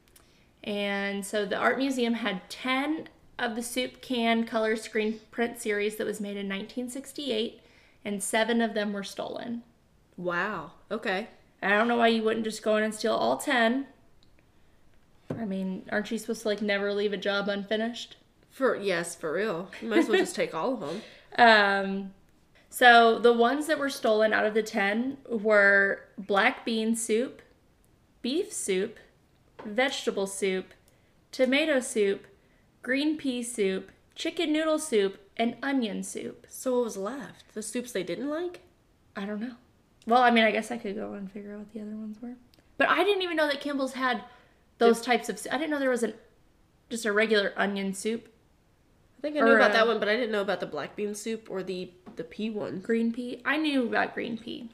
And so the Art Museum had ten of the soup can color screen print series that was made in nineteen sixty-eight, and seven of them were stolen. Wow. Okay. I don't know why you wouldn't just go in and steal all ten. I mean, aren't you supposed to like never leave a job unfinished? For yes, for real. You might as well just take all of them. Um, so the ones that were stolen out of the ten were black bean soup, beef soup, vegetable soup, tomato soup, green pea soup, chicken noodle soup, and onion soup. So what was left? The soups they didn't like? I don't know. Well, I mean, I guess I could go and figure out what the other ones were. But I didn't even know that Kimball's had those types of soup. I didn't know there was an just a regular onion soup. I think I knew Or, about uh, that one, but I didn't know about the black bean soup or the the pea one. Green pea. I knew about green pea.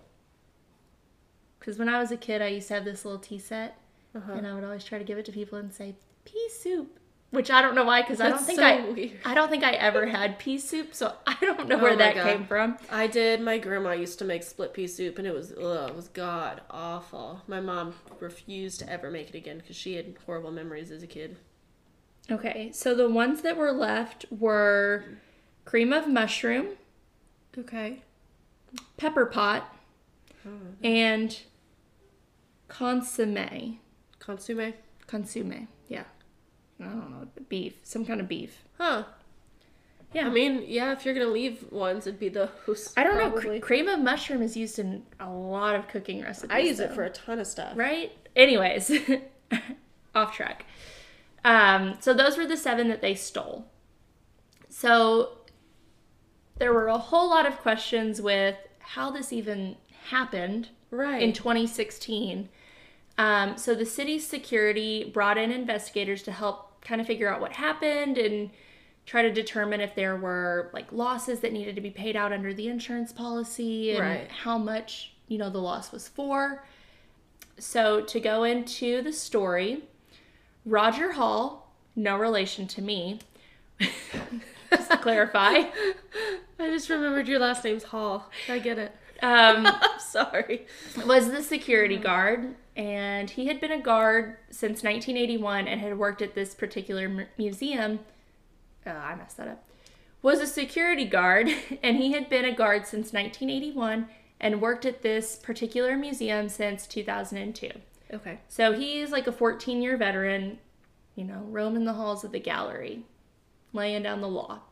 Because when I was a kid, I used to have this little tea set. Uh-huh. And I would always try to give it to people and say, pea soup. Which I don't know why, because I don't That's think so I weird. I don't think I ever had pea soup, so I don't know Oh where my that God. came from. I did. My grandma used to make split pea soup, and it was ugh, it was god awful. My mom refused to ever make it again because she had horrible memories as a kid. Okay, so the ones that were left were cream of mushroom, Okay. pepper pot, Oh. and consomme. Consomme? Consomme, yeah. I don't know, beef, some kind of beef. Huh. Yeah. I mean, yeah, if you're going to leave ones, it'd be those. I don't probably. know, cr- cream of mushroom is used in a lot of cooking recipes. I use though. it for a ton of stuff. Right? Anyways, off track. Um, so those were the seven that they stole. So there were a whole lot of questions with how this even happened Right. in twenty sixteen. Um, so the city's security brought in investigators to help kind of figure out what happened and try to determine if there were like losses that needed to be paid out under the insurance policy and Right. how much, you know, the loss was for. So to go into the story, Roger Hall, no relation to me, just to clarify. I just remembered your last name's Hall. I get it. Um, I'm sorry. was the security guard, and he had been a guard since nineteen eighty-one and had worked at this particular mu- museum. Uh, I messed that up. Was a security guard, and he had been a guard since nineteen eighty-one and worked at this particular museum since two thousand two. Okay. So he's like a fourteen-year veteran, you know, roaming the halls of the gallery, laying down the law.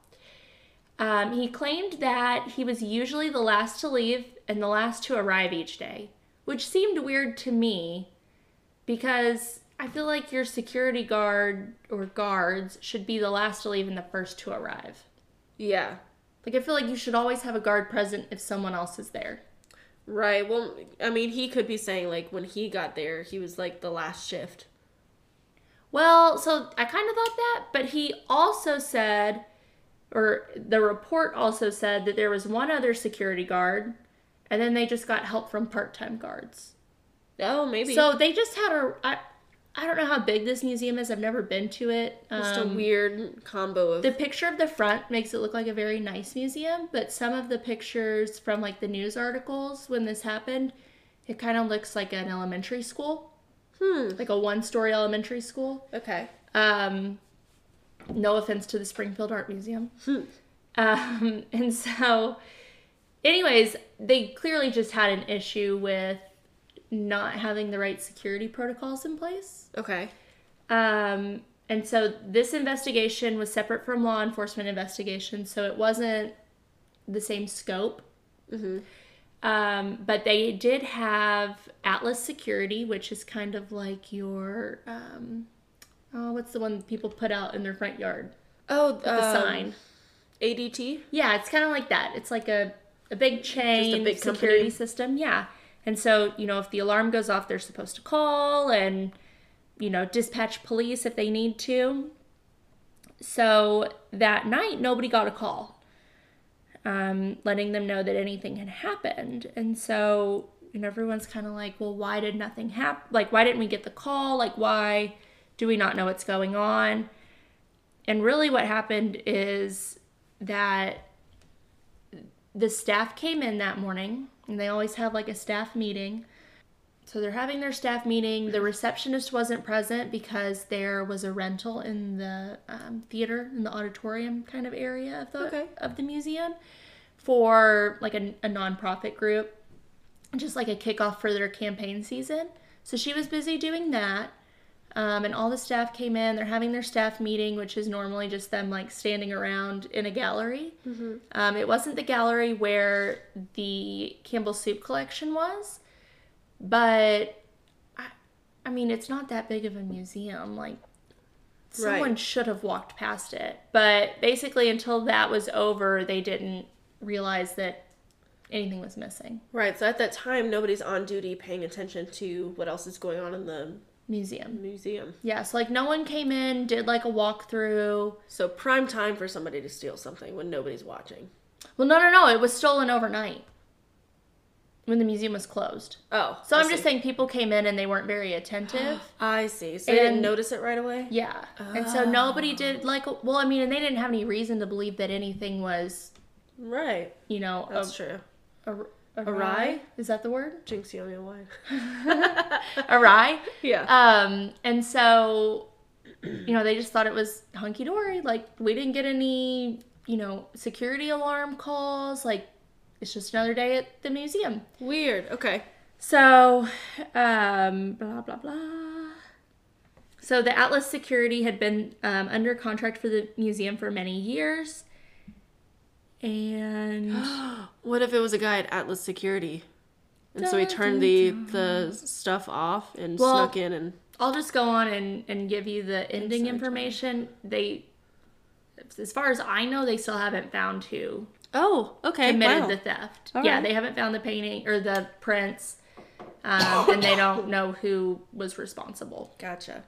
Um, he claimed that he was usually the last to leave and the last to arrive each day, which seemed weird to me because I feel like your security guard or guards should be the last to leave and the first to arrive. Yeah. Like, I feel like you should always have a guard present if someone else is there. Right. Well, I mean, he could be saying, like, when he got there, he was, like, the last shift. Well, so I kind of thought that, but he also said, or the report also said that there was one other security guard, and then they just got help from part-time guards. Oh, maybe. So they just had a, I, I don't know how big this museum is. I've never been to it. Just Um, a weird combo of... The picture of the front makes it look like a very nice museum, but some of the pictures from like the news articles when this happened, it kind of looks like an elementary school, Hmm. like a one-story elementary school. Okay. Um, no offense to the Springfield Art Museum. Hmm. Um, and so, anyways, they clearly just had an issue with not having the right security protocols in place. Okay. Um, and so this investigation was separate from law enforcement investigation, so it wasn't the same scope. Mm-hmm. Um, but they did have Atlas Security, which is kind of like your, um, oh, what's the one people put out in their front yard? Oh, With the um, sign. A D T? Yeah, it's kind of like that. It's like a, a big chain big security company. system. Yeah. And so, you know, if the alarm goes off, they're supposed to call and, you know, dispatch police if they need to. So that night, nobody got a call, um, letting them know that anything had happened. And so, you know, everyone's kind of like, well, why did nothing happen? Like, why didn't we get the call? Like, why do we not know what's going on? And really what happened is that the staff came in that morning, and they always have like a staff meeting. So they're having their staff meeting. The receptionist wasn't present because there was a rental in the um, theater, in the auditorium kind of area of the Okay. of the museum for like a, a nonprofit group, just like a kickoff for their campaign season. So she was busy doing that. Um, and all the staff came in. They're having their staff meeting, which is normally just them like standing around in a gallery. Mm-hmm. Um, it wasn't the gallery where the Campbell Soup collection was, but I, I mean, it's not that big of a museum. Like, someone Right. should have walked past it. But basically, until that was over, they didn't realize that anything was missing. Right, so at that time, nobody's on duty paying attention to what else is going on in the Museum. museum. Yeah, so like no one came in, did like a walkthrough. So prime time for somebody to steal something when nobody's watching. Well, no, no, no. It was stolen overnight when the museum was closed. Oh. So I I'm just see. saying people came in and they weren't very attentive. I see. So they didn't And- notice it right away? Yeah. And so nobody did like, well, I mean, and they didn't have any reason to believe that anything was, Right. you know, That's a, true. a, a, Awry? Is that the word? Jinx, you owe me a wine. Awry. Yeah. Um, and so, you know, they just thought it was hunky dory. Like, we didn't get any, you know, security alarm calls. Like, it's just another day at the museum. Weird. Okay. So, um, blah, blah, blah. So the Atlas Security had been um, under contract for the museum for many years. And What if it was a guy at Atlas Security? And so he turned the, the stuff off and Well, snuck in and... I'll just go on and, and give you the ending information. They, as far as I know, they still haven't found who Oh, okay. committed Wow. the theft. All yeah, right. they haven't found the painting or the prints, um, and they don't know who was responsible. Gotcha.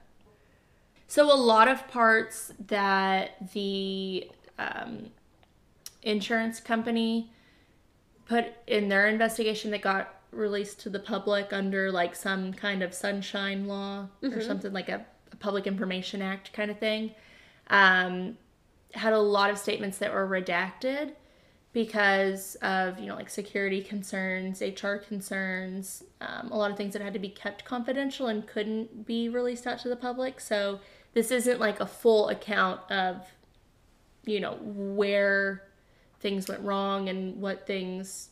So a lot of parts that the um, insurance company put in their investigation that got released to the public under like some kind of sunshine law or something like a, a public information act kind of thing, um, had a lot of statements that were redacted because of, you know, like security concerns, H R concerns, um, a lot of things that had to be kept confidential and couldn't be released out to the public. So this isn't like a full account of, you know, where things went wrong and what things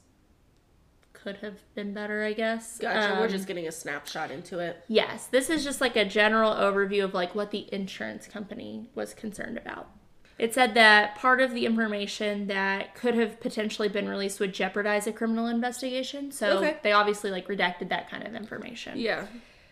could have been better, I guess. Gotcha. Um, We're just getting a snapshot into it. Yes, this is just like a general overview of like what the insurance company was concerned about. It said that part of the information that could have potentially been released would jeopardize a criminal investigation. So Okay. they obviously like redacted that kind of information. Yeah.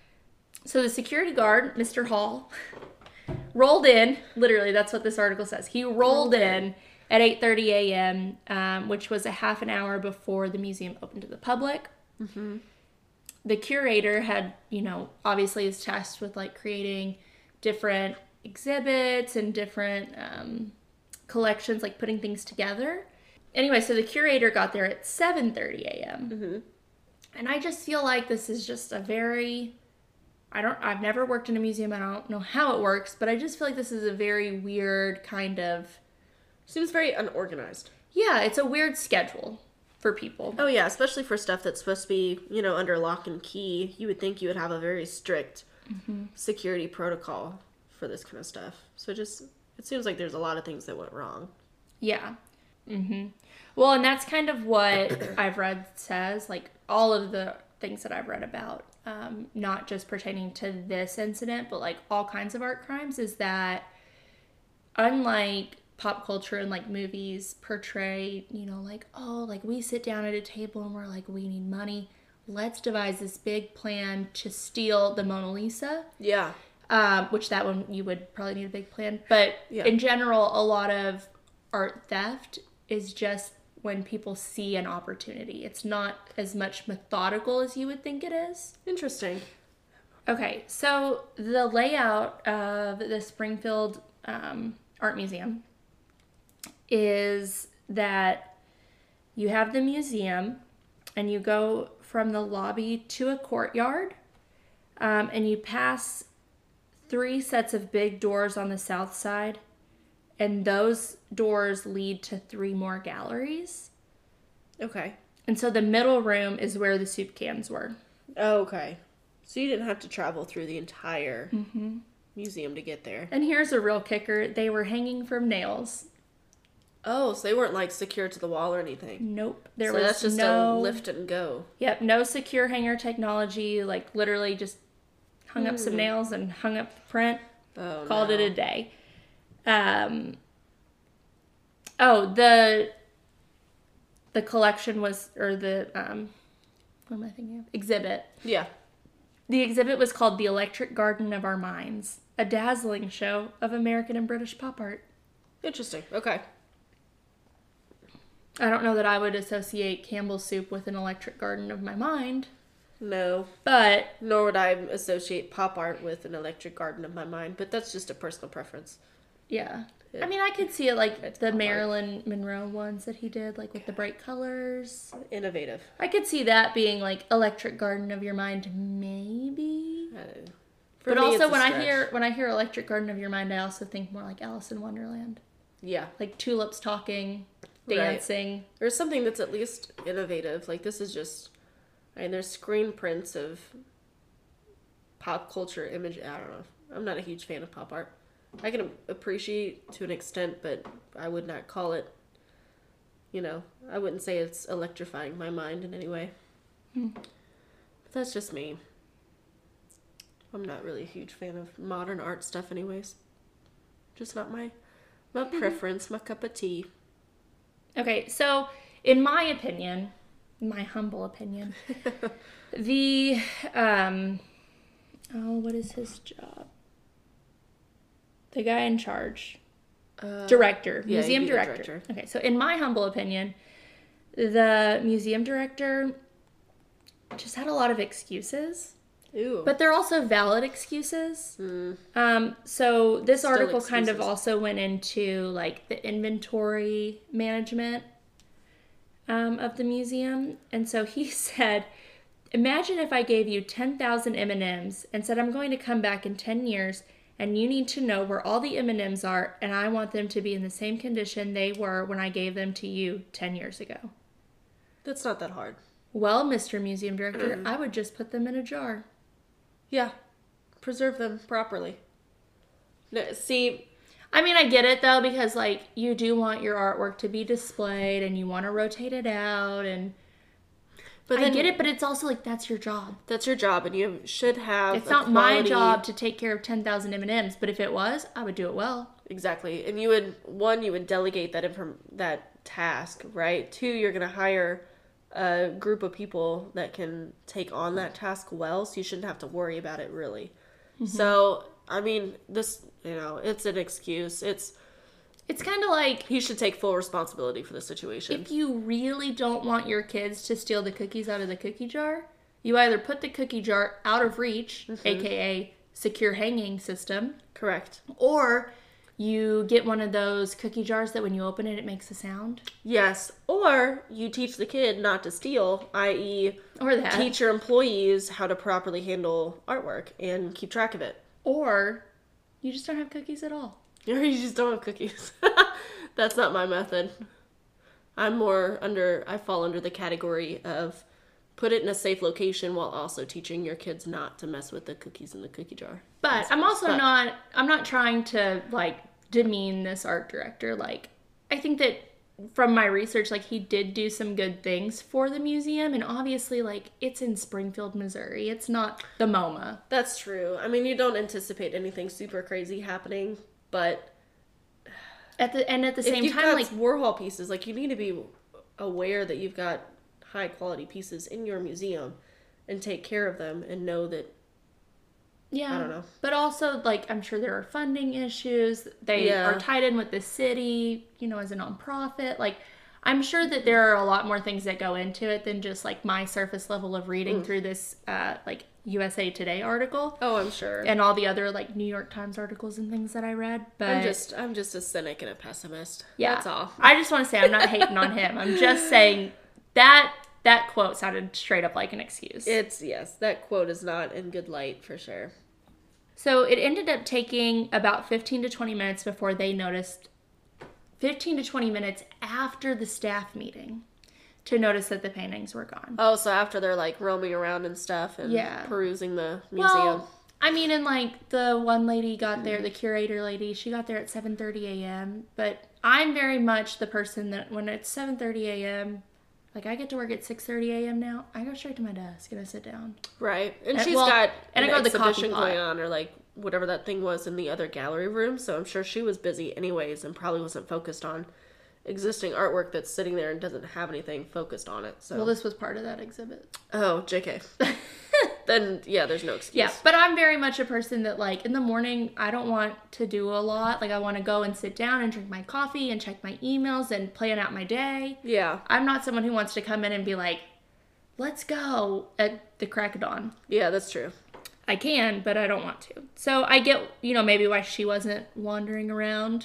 So the security guard, Mister Hall, rolled in. Literally, that's what this article says. He rolled in at eight thirty a.m., um, which was a half an hour before the museum opened to the public. Mm-hmm. The curator had, you know, obviously is tasked with like creating different exhibits and different um, collections, like putting things together. Anyway, so the curator got there at seven thirty a.m. Mm-hmm. And I just feel like this is just a very... I don't, I've never worked in a museum. I don't know how it works, but I just feel like this is a very weird kind of, Seems very unorganized. yeah, it's a weird schedule for people. Oh, yeah, especially for stuff that's supposed to be, you know, under lock and key. You would think you would have a very strict security protocol for this kind of stuff. So just, it seems like there's a lot of things that went wrong. Yeah. Mm-hmm. Well, and that's kind of what I've read says, like all of the things that I've read about, um, not just pertaining to this incident, but like all kinds of art crimes, is that unlike pop culture and like movies portray, you know, like, oh, like we sit down at a table and we're like, we need money. Let's devise this big plan to steal the Mona Lisa. Yeah. Um, which that one you would probably need a big plan. But Yeah. in general, a lot of art theft is just when people see an opportunity. It's not as much methodical as you would think it is. Interesting. Okay, so the layout of the Springfield um, Art Museum is that you have the museum and you go from the lobby to a courtyard, um, and you pass three sets of big doors on the south side, and those doors lead to three more galleries. Okay. And so the middle room is where the soup cans were. Oh, okay. So you didn't have to travel through the entire museum to get there. And here's a real kicker. They were hanging from nails. Oh, so they weren't like secure to the wall or anything. Nope. There so was that's just no... a lift and go. Yep, no secure hanger technology. Like literally just hung up some nails and hung up the print. Oh, Called no. it a day. Um. Oh, the the collection was, or the um, what am I thinking of? Exhibit. Yeah. The exhibit was called "The Electric Garden of Our Minds," a dazzling show of American and British pop art. Interesting. Okay. I don't know that I would associate Campbell's soup with an electric garden of my mind, No. but Nor would I associate pop art with an electric garden of my mind, but that's just a personal preference. yeah. Yeah. I mean, I could see it like It's the pop art. Marilyn Monroe ones that he did, like with the bright colors. Innovative. I could see that being like electric garden of your mind, maybe. Uh, for But me, also, it's a when I stretch. hear when I hear electric garden of your mind, I also think more like Alice in Wonderland, Yeah. like tulips talking, Right. dancing. Or something that's at least innovative. Like, this is just... I mean, there's screen prints of pop culture image... I don't know. I'm not a huge fan of pop art. I can appreciate to an extent, but I would not call it... You know, I wouldn't say it's electrifying my mind in any way. Hmm. That's just me. I'm not really a huge fan of modern art stuff anyways. Just not my my preference, my cup of tea. Okay, so in my opinion, my humble opinion, the, um, oh, what is his job? The guy in charge. Uh, Director. yeah, Museum he'd be the director. director. Okay, so in my humble opinion, the museum director just had a lot of excuses. Ooh. But they're also valid excuses. Mm. Um, so this Still article kind of excuses. also went into like the inventory management um, of the museum. And so he said, imagine if I gave you ten thousand M and M's and said, I'm going to come back in ten years and you need to know where all the M and M's are and I want them to be in the same condition they were when I gave them to you ten years ago. That's not that hard. Well, Mister Museum Director, I would just put them in a jar. Yeah. Preserve them properly. No, see, I mean, I get it though, because like you do want your artwork to be displayed and you want to rotate it out, and but I then get it, but it's also like that's your job. that's your job, and you should have. It's a not my quality- job to take care of ten thousand M and M's, but if it was, I would do it well. Exactly, and you would one you would delegate that inform that task, right? Two, you're gonna hire a group of people that can take on that task well, so you shouldn't have to worry about it really. Mm-hmm. So, I mean, this, you know, it's an excuse. It's It's kind of like he should take full responsibility for the situation. if you really don't want your kids to steal the cookies out of the cookie jar, you either put the cookie jar out of reach, Mm-hmm. aka secure hanging system, Correct. or you get one of those cookie jars that when you open it, it makes a sound. Yes, or you teach the kid not to steal, that is, Or that. teach your employees how to properly handle artwork and keep track of it. Or you just don't have cookies at all. Or you just don't have cookies. That's not my method. I'm more under, I fall under the category of put it in a safe location while also teaching your kids not to mess with the cookies in the cookie jar. But I'm also But- not, I'm not trying to like demean this art director. Like, I think that from my research, like he did do some good things for the museum. And obviously like it's in Springfield, Missouri. It's not the MoMA. That's true. I mean, you don't anticipate anything super crazy happening, but At the, and at the if same you've time, got like, Warhol pieces, like you need to be aware that you've got high quality pieces in your museum and take care of them and know that, yeah. I don't know. But also like, I'm sure there are funding issues. They Yeah. are tied in with the city, you know, as a nonprofit. Like, I'm sure that there are a lot more things that go into it than just like my surface level of reading Mm. through this, uh, like U S A Today article. oh, I'm sure. And all the other like New York Times articles and things that I read. But I'm just, I'm just a cynic and a pessimist. yeah, That's all. I just want to say I'm not hating on him. I'm just saying that that quote sounded straight up like an excuse. It's, yes, that quote is not in good light for sure. So it ended up taking about fifteen to twenty minutes before they noticed, fifteen to twenty minutes after the staff meeting, to notice that the paintings were gone. Oh, so after they're like roaming around and stuff and Yeah. perusing the museum. Well, I mean, and like the one lady got there, the curator lady, she got there at seven thirty a.m. But I'm very much the person that when it's seven thirty a.m., like I get to work at six thirty a.m. now, I go straight to my desk and I sit down. Right. And And- she's well, got and I an go to the coffee exhibition pot. going on, or like whatever that thing was in the other gallery room. So I'm sure she was busy anyways and probably wasn't focused on existing artwork that's sitting there and doesn't have anything focused on it. So Well, this was part of that exhibit. oh, J K. Then yeah, there's no excuse. Yeah, but I'm very much a person that like in the morning I don't want to do a lot. Like I want to go and sit down and drink my coffee and check my emails and plan out my day. Yeah. I'm not someone who wants to come in and be like, let's go at the crack of dawn. Yeah, that's true. I can, but I don't want to. So I get, you know, maybe why she wasn't wandering around.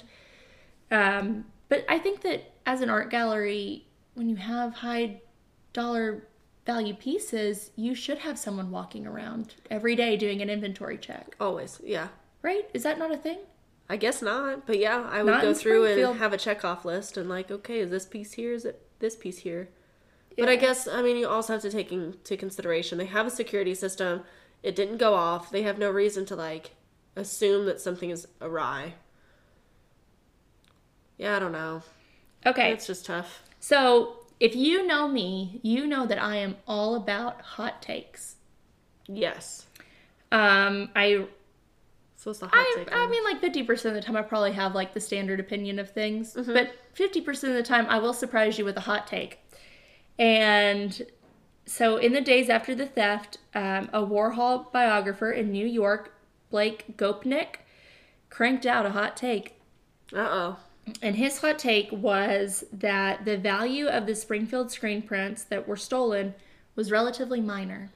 Um, but I think that as an art gallery, when you have high dollar value pieces, you should have someone walking around every day doing an inventory check. Always. Yeah. Right? Is that not a thing? I guess not, but yeah, I would Not go in through Springfield. and have a checkoff list and like, okay, is this piece here? Is it this piece here? But Yeah. I guess, I mean, you also have to take into consideration they have a security system. It didn't go off. They have no reason to like assume that something is awry. Yeah, I don't know. Okay. It's just tough. So if you know me, you know that I am all about hot takes. Yes. Um, I So what's the hot I, take? I on mean, like fifty percent of the time, I probably have like the standard opinion of things, Mm-hmm. but fifty percent of the time, I will surprise you with a hot take. And so, in the days after the theft, um, a Warhol biographer in New York, Blake Gopnik, cranked out a hot take. Uh-oh. And his hot take was that the value of the Springfield screen prints that were stolen was relatively minor.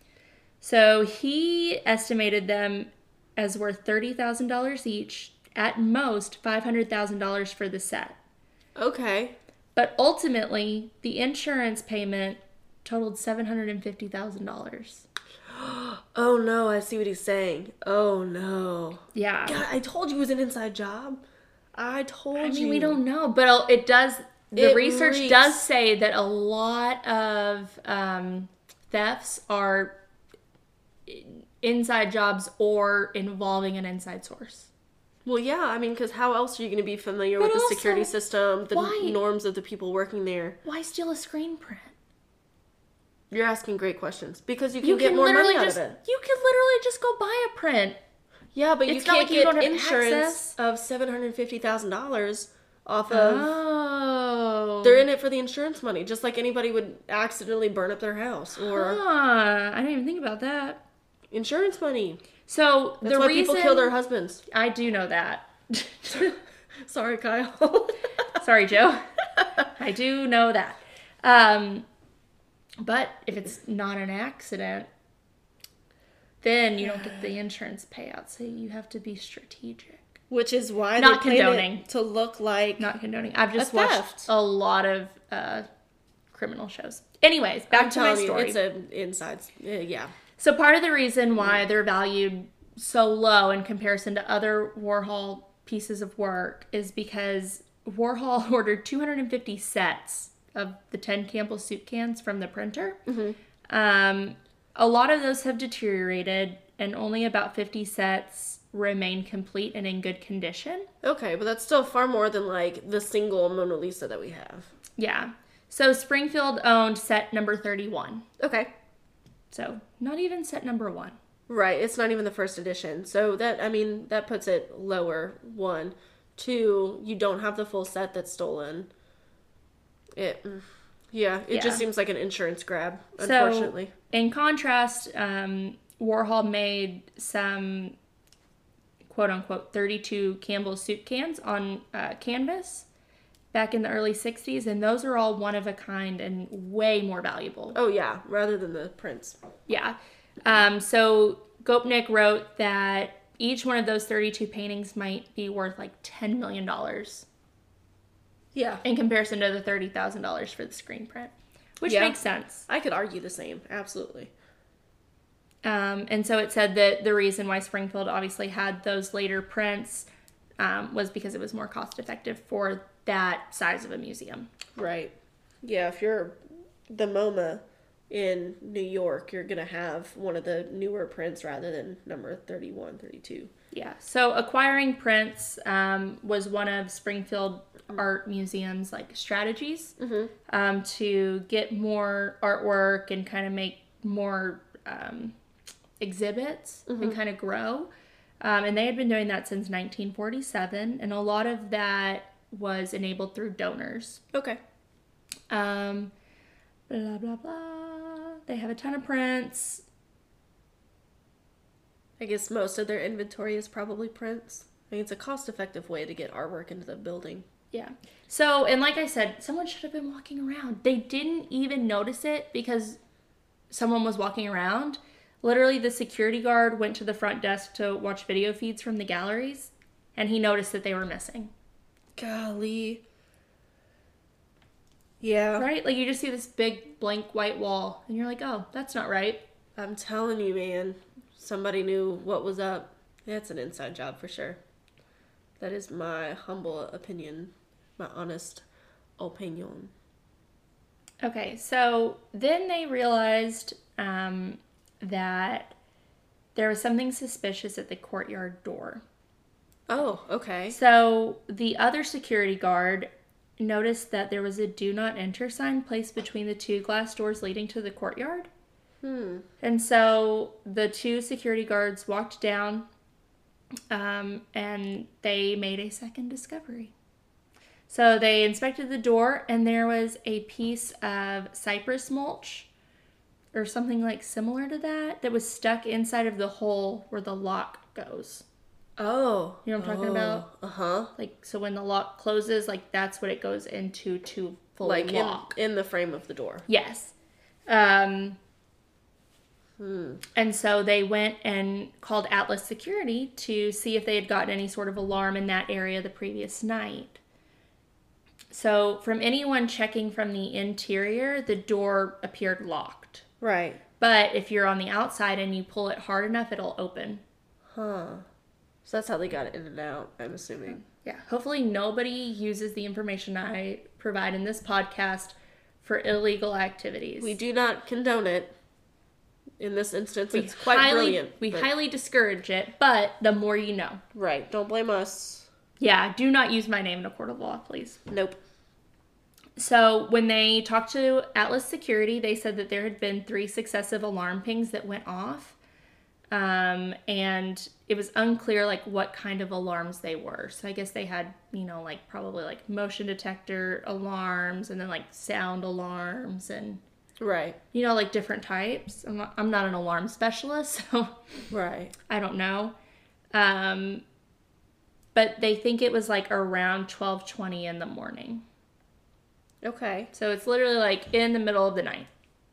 So he estimated them as worth thirty thousand dollars each, at most five hundred thousand dollars for the set. Okay. But ultimately, the insurance payment totaled seven hundred fifty thousand dollars. Oh no, I see what he's saying. Oh no. Yeah. God, I told you it was an inside job. I told you. I mean, we don't know, but it does, the It research reeks. does say that a lot of um, thefts are inside jobs or involving an inside source. Well, yeah, I mean, because how else are you going to be familiar But with the also, security system, the why- norms of the people working there? Why steal a screen print? You're asking great questions because you can You get can more literally money just out of it. you can literally just go buy a print. Yeah, but you It's not can't like you get don't have insurance access. of seven hundred fifty thousand dollars off of. Oh, They're in it for the insurance money, just like anybody would accidentally burn up their house or Huh, I didn't even think about that. insurance money. So That's the why reason people kill their husbands. I do know that. Sorry, Kyle. Sorry, Joe. I do know that. Um, but if it's not an accident, then you don't get the insurance payout. So you have to be strategic. Which is why Not they paint condoning. it to look like Not condoning. I've just A watched theft. a lot of uh, criminal shows. Anyways, back I'm to my telling you, story. it's an inside. uh, Yeah. So part of the reason why they're valued so low in comparison to other Warhol pieces of work is because Warhol ordered two hundred fifty sets of the ten Campbell soup cans from the printer. Mm-hmm. Um, a lot of those have deteriorated, and only about fifty sets remain complete and in good condition. Okay, but that's still far more than like the single Mona Lisa that we have. Yeah. So Springfield owned set number thirty-one. Okay. So not even set number one. Right, it's not even the first edition. So that, I mean, that puts it lower. One. Two, you don't have the full set that's stolen. It, yeah, it Yeah. just seems like an insurance grab, So, unfortunately. in contrast, um, Warhol made some quote unquote thirty-two Campbell soup cans on uh, canvas back in the early sixties, and those are all one of a kind and way more valuable. Oh, yeah, rather than the prints. Yeah. Um, so Gopnik wrote that each one of those thirty-two paintings might be worth like ten million dollars Yeah. in comparison to the thirty thousand dollars for the screen print, which Yeah. makes sense. I could argue the same, absolutely. Um, and so it said that the reason why Springfield obviously had those later prints um, was because it was more cost effective for that size of a museum. Right. Yeah, if you're the MoMA in New York, you're going to have one of the newer prints rather than number thirty-one, thirty-two. Yeah. So acquiring prints um, was one of Springfield Art Museum's like strategies Mm-hmm. um, to get more artwork and kind of make more um, exhibits Mm-hmm. and kind of grow. Um, and they had been doing that since nineteen forty-seven, and a lot of that was enabled through donors. Okay. Um, blah, blah, blah. They have a ton of prints. I guess most of their inventory is probably prints. I mean, it's a cost-effective way to get artwork into the building. Yeah. So, and like I said, someone should have been walking around. They didn't even notice it because someone was walking around. Literally, the security guard went to the front desk to watch video feeds from the galleries, and he noticed that they were missing. Golly. Yeah. Right? Like, you just see this big blank white wall, and you're like, oh, that's not right. I'm telling you, man. Somebody knew what was up. That's an inside job for sure. That is my humble opinion. My honest opinion. Okay, so then they realized um, that there was something suspicious at the courtyard door. Oh, okay. So the other security guard noticed that there was a do not enter sign placed between the two glass doors leading to the courtyard. Hmm. And so the two security guards walked down, um, and they made a second discovery. So they inspected the door, and there was a piece of cypress mulch or something like similar to that that was stuck inside of the hole where the lock goes. Oh. You know what I'm talking oh. about? Uh-huh. Like, so when the lock closes, like, that's what it goes into to fully Like lock. in, in the frame of the door. Yes. Um, Hmm. and so they went and called Atlas Security to see if they had gotten any sort of alarm in that area the previous night. So from anyone checking from the interior, the door appeared locked. Right. But if you're on the outside and you pull it hard enough, it'll open. Huh. So that's how they got it in and out, I'm assuming. Yeah. Hopefully nobody uses the information I provide in this podcast for illegal activities. We do not condone it. In this instance, We it's quite highly, brilliant. We but- highly discourage it, but the more you know. Right. Don't blame us. Yeah, do not use my name in a court of law, please. Nope. So when they talked to Atlas Security, they said that there had been three successive alarm pings that went off. Um, and it was unclear, like, what kind of alarms they were. So I guess they had, you know, like, probably, like, motion detector alarms and then, like, sound alarms and, Right. you know, like, different types. I'm not, I'm not an alarm specialist, so Right. I don't know. Um, but they think it was, like, around twelve twenty in the morning. Okay. So it's literally like in the middle of the night.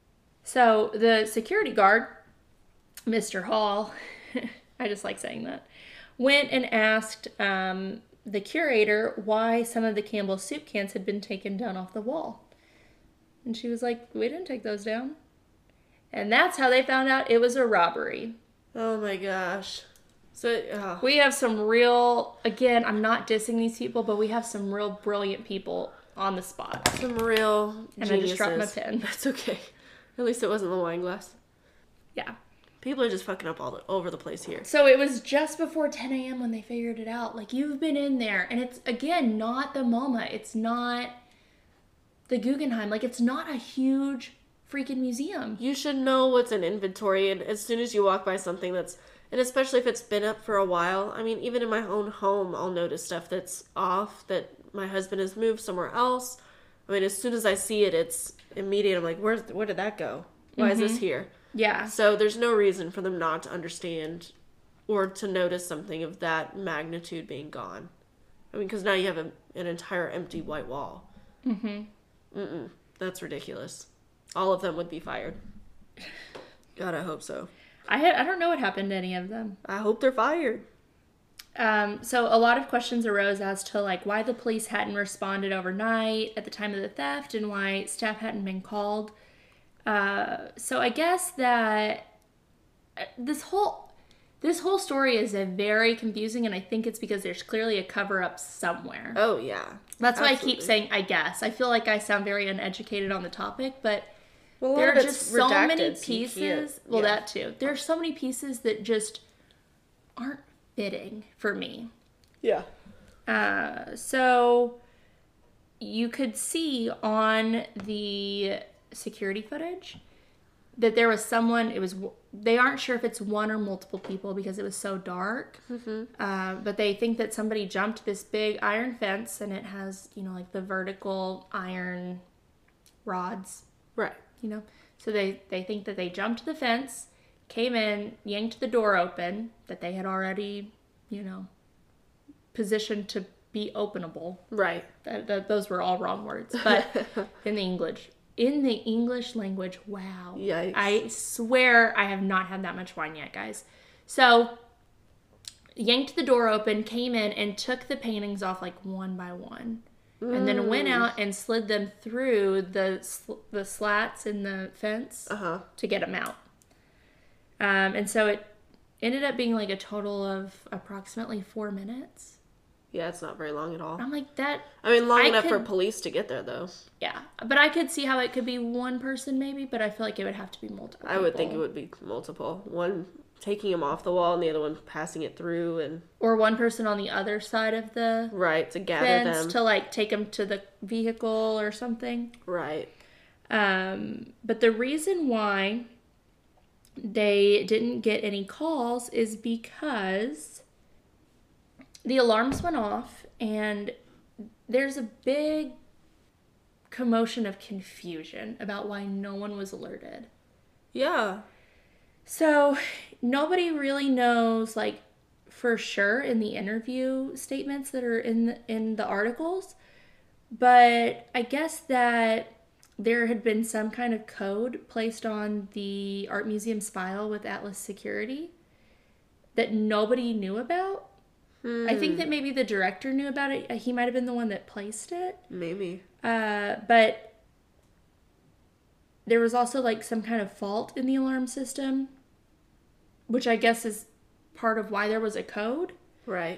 So the security guard, Mister Hall, I just like saying that, went and asked um, the curator why some of the Campbell soup cans had been taken down off the wall. And she was like, we didn't take those down. And that's how they found out it was a robbery. Oh my gosh. So, oh. We have some real, again, I'm not dissing these people, but we have some real brilliant people on the spot. Some real And geniuses. I just dropped my pen. That's okay. At least it wasn't the wine glass. Yeah. People are just fucking up all the, over the place here. So it was just before ten a.m. when they figured it out. Like, you've been in there. And it's, again, not the MoMA. It's not the Guggenheim. Like, it's not a huge freaking museum. You should know what's in inventory, and as soon as you walk by something that's, and especially if it's been up for a while. I mean, even in my own home, I'll notice stuff that's off, that my husband has moved somewhere else. I mean, as soon as I see it, it's immediate. I'm like, where's, where did that go? Why Mm-hmm. is this here? Yeah. So there's no reason for them not to understand or to notice something of that magnitude being gone. I mean, because now you have a, an entire empty white wall. Mm-hmm. Mm-mm. That's ridiculous. All of them would be fired. God, I hope so. I, ha- I don't know what happened to any of them. I hope they're fired. Um, so a lot of questions arose as to, like, why the police hadn't responded overnight at the time of the theft and why staff hadn't been called. Uh, so I guess that this whole this whole story is a very confusing, and I think it's because there's clearly a cover-up somewhere. Oh, yeah. That's why Absolutely. I keep saying I guess. I feel like I sound very uneducated on the topic, but Well, a lot there are of it's just so redacted, many so you pieces. can't- Well, yeah. that too. There are so many pieces that just aren't fitting for me. Yeah. Uh, so you could see on the security footage that there was someone, it was, they aren't sure if it's one or multiple people because it was so dark, Mm-hmm. uh, but they think that somebody jumped this big iron fence and it has, you know, like the vertical iron rods, Right. you know, so they, they think that they jumped the fence, came in, yanked the door open that they had already, you know, positioned to be openable. Right. That, that, those were all wrong words, but in the English, in the English language, wow. Yikes. I swear I have not had that much wine yet, guys. So, yanked the door open, came in, and took the paintings off like one by one. And then went out and slid them through the sl- the slats in the fence Uh-huh. to get them out. Um, and so it ended up being like a total of approximately four minutes. Yeah, it's not very long at all. I'm like, that, I mean, long I enough for could- police to get there, though. yeah. But I could see how it could be one person maybe, but I feel like it would have to be multiple I would think it people. would be multiple. One taking him off the wall and the other one passing it through and... Or one person on the other side of the Right, to gather fence them. to like take them to the vehicle or something. Right. Um, but the reason why they didn't get any calls is because the alarms went off and there's a big commotion of confusion about why no one was alerted. Yeah. So nobody really knows, like, for sure in the interview statements that are in the, in the articles, but I guess that there had been some kind of code placed on the art museum's file with Atlas Security that nobody knew about. Hmm. I think that maybe the director knew about it. He might have been the one that placed it. Maybe. Uh, but there was also like some kind of fault in the alarm system, which I guess is part of why there was a code. Right.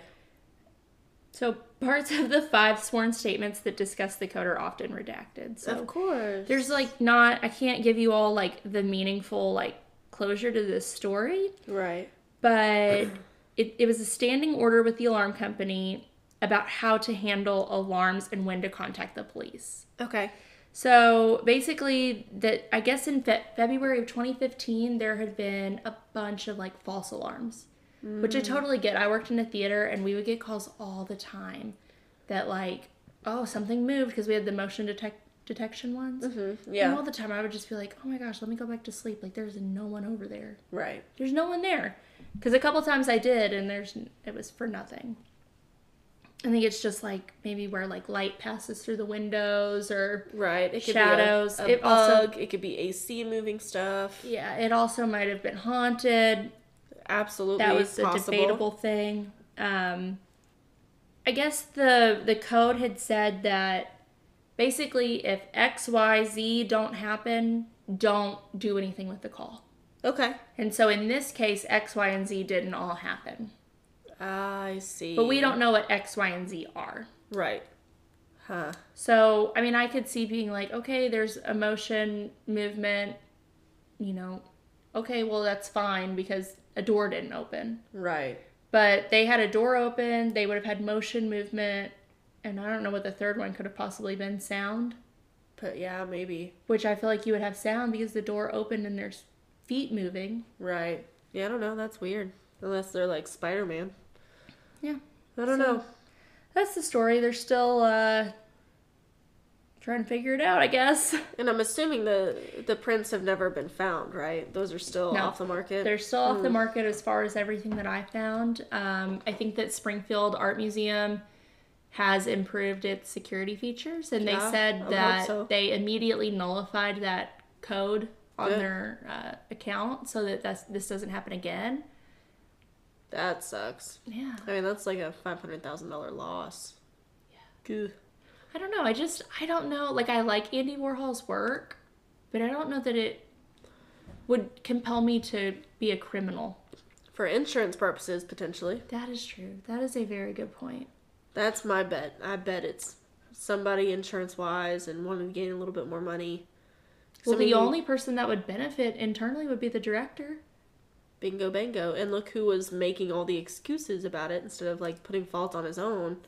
So parts of the five sworn statements that discuss the code are often redacted. So of course. there's like not, I can't give you all like the meaningful like closure to this story. Right. But it, it was a standing order with the alarm company about how to handle alarms and when to contact the police. Okay. So basically, that I guess in fe- February of twenty fifteen, there had been a bunch of like false alarms, mm. which I totally get. I worked in a theater and we would get calls all the time that like, oh, something moved because we had the motion detect detection ones. Mm-hmm. Yeah. And all the time I would just be like, oh my gosh, let me go back to sleep. Like there's no one over there. Right. There's no one there. Because a couple times I did and there's it was for nothing. I think it's just like maybe where like light passes through the windows or right. It could shadows. Be a, a it bug. also it could be A C moving stuff. Yeah, it also might have been haunted. Absolutely, that was possible. a debatable thing. Um, I guess the the code had said that basically if X, Y, Z don't happen, don't do anything with the call. Okay. And so in this case, X, Y, and Z didn't all happen. I see. But we don't know what X, Y, and Z are. Right. Huh. So, I mean, I could see being like, okay, there's emotion, movement, you know, okay, well, that's fine because a door didn't open. Right. But they had a door open, they would have had motion, movement, and I don't know what the third one could have possibly been, sound. But yeah, maybe. Which I feel like you would have sound because the door opened and there's feet moving. Right. Yeah, I don't know. That's weird. Unless they're like Spider-Man. Yeah. I don't so, know. That's the story. They're still uh, trying to figure it out, I guess. And I'm assuming the the prints have never been found, right? Those are still no, off the market? They're still off mm. the market as far as everything that I found. Um, I think that Springfield Art Museum has improved its security features. And they yeah, said that so. they immediately nullified that code on Good. their uh, account so that that's, this doesn't happen again. That sucks. Yeah. I mean, that's like a five hundred thousand dollars loss. Yeah. Good. I don't know. I just, I don't know. Like, I like Andy Warhol's work, but I don't know that it would compel me to be a criminal. For insurance purposes, potentially. That is true. That is a very good point. That's my bet. I bet it's somebody insurance-wise and wanting to gain a little bit more money. Well, somebody the only person that would benefit internally would be the director. Bingo bango. And look who was making all the excuses about it instead of like putting fault on his own.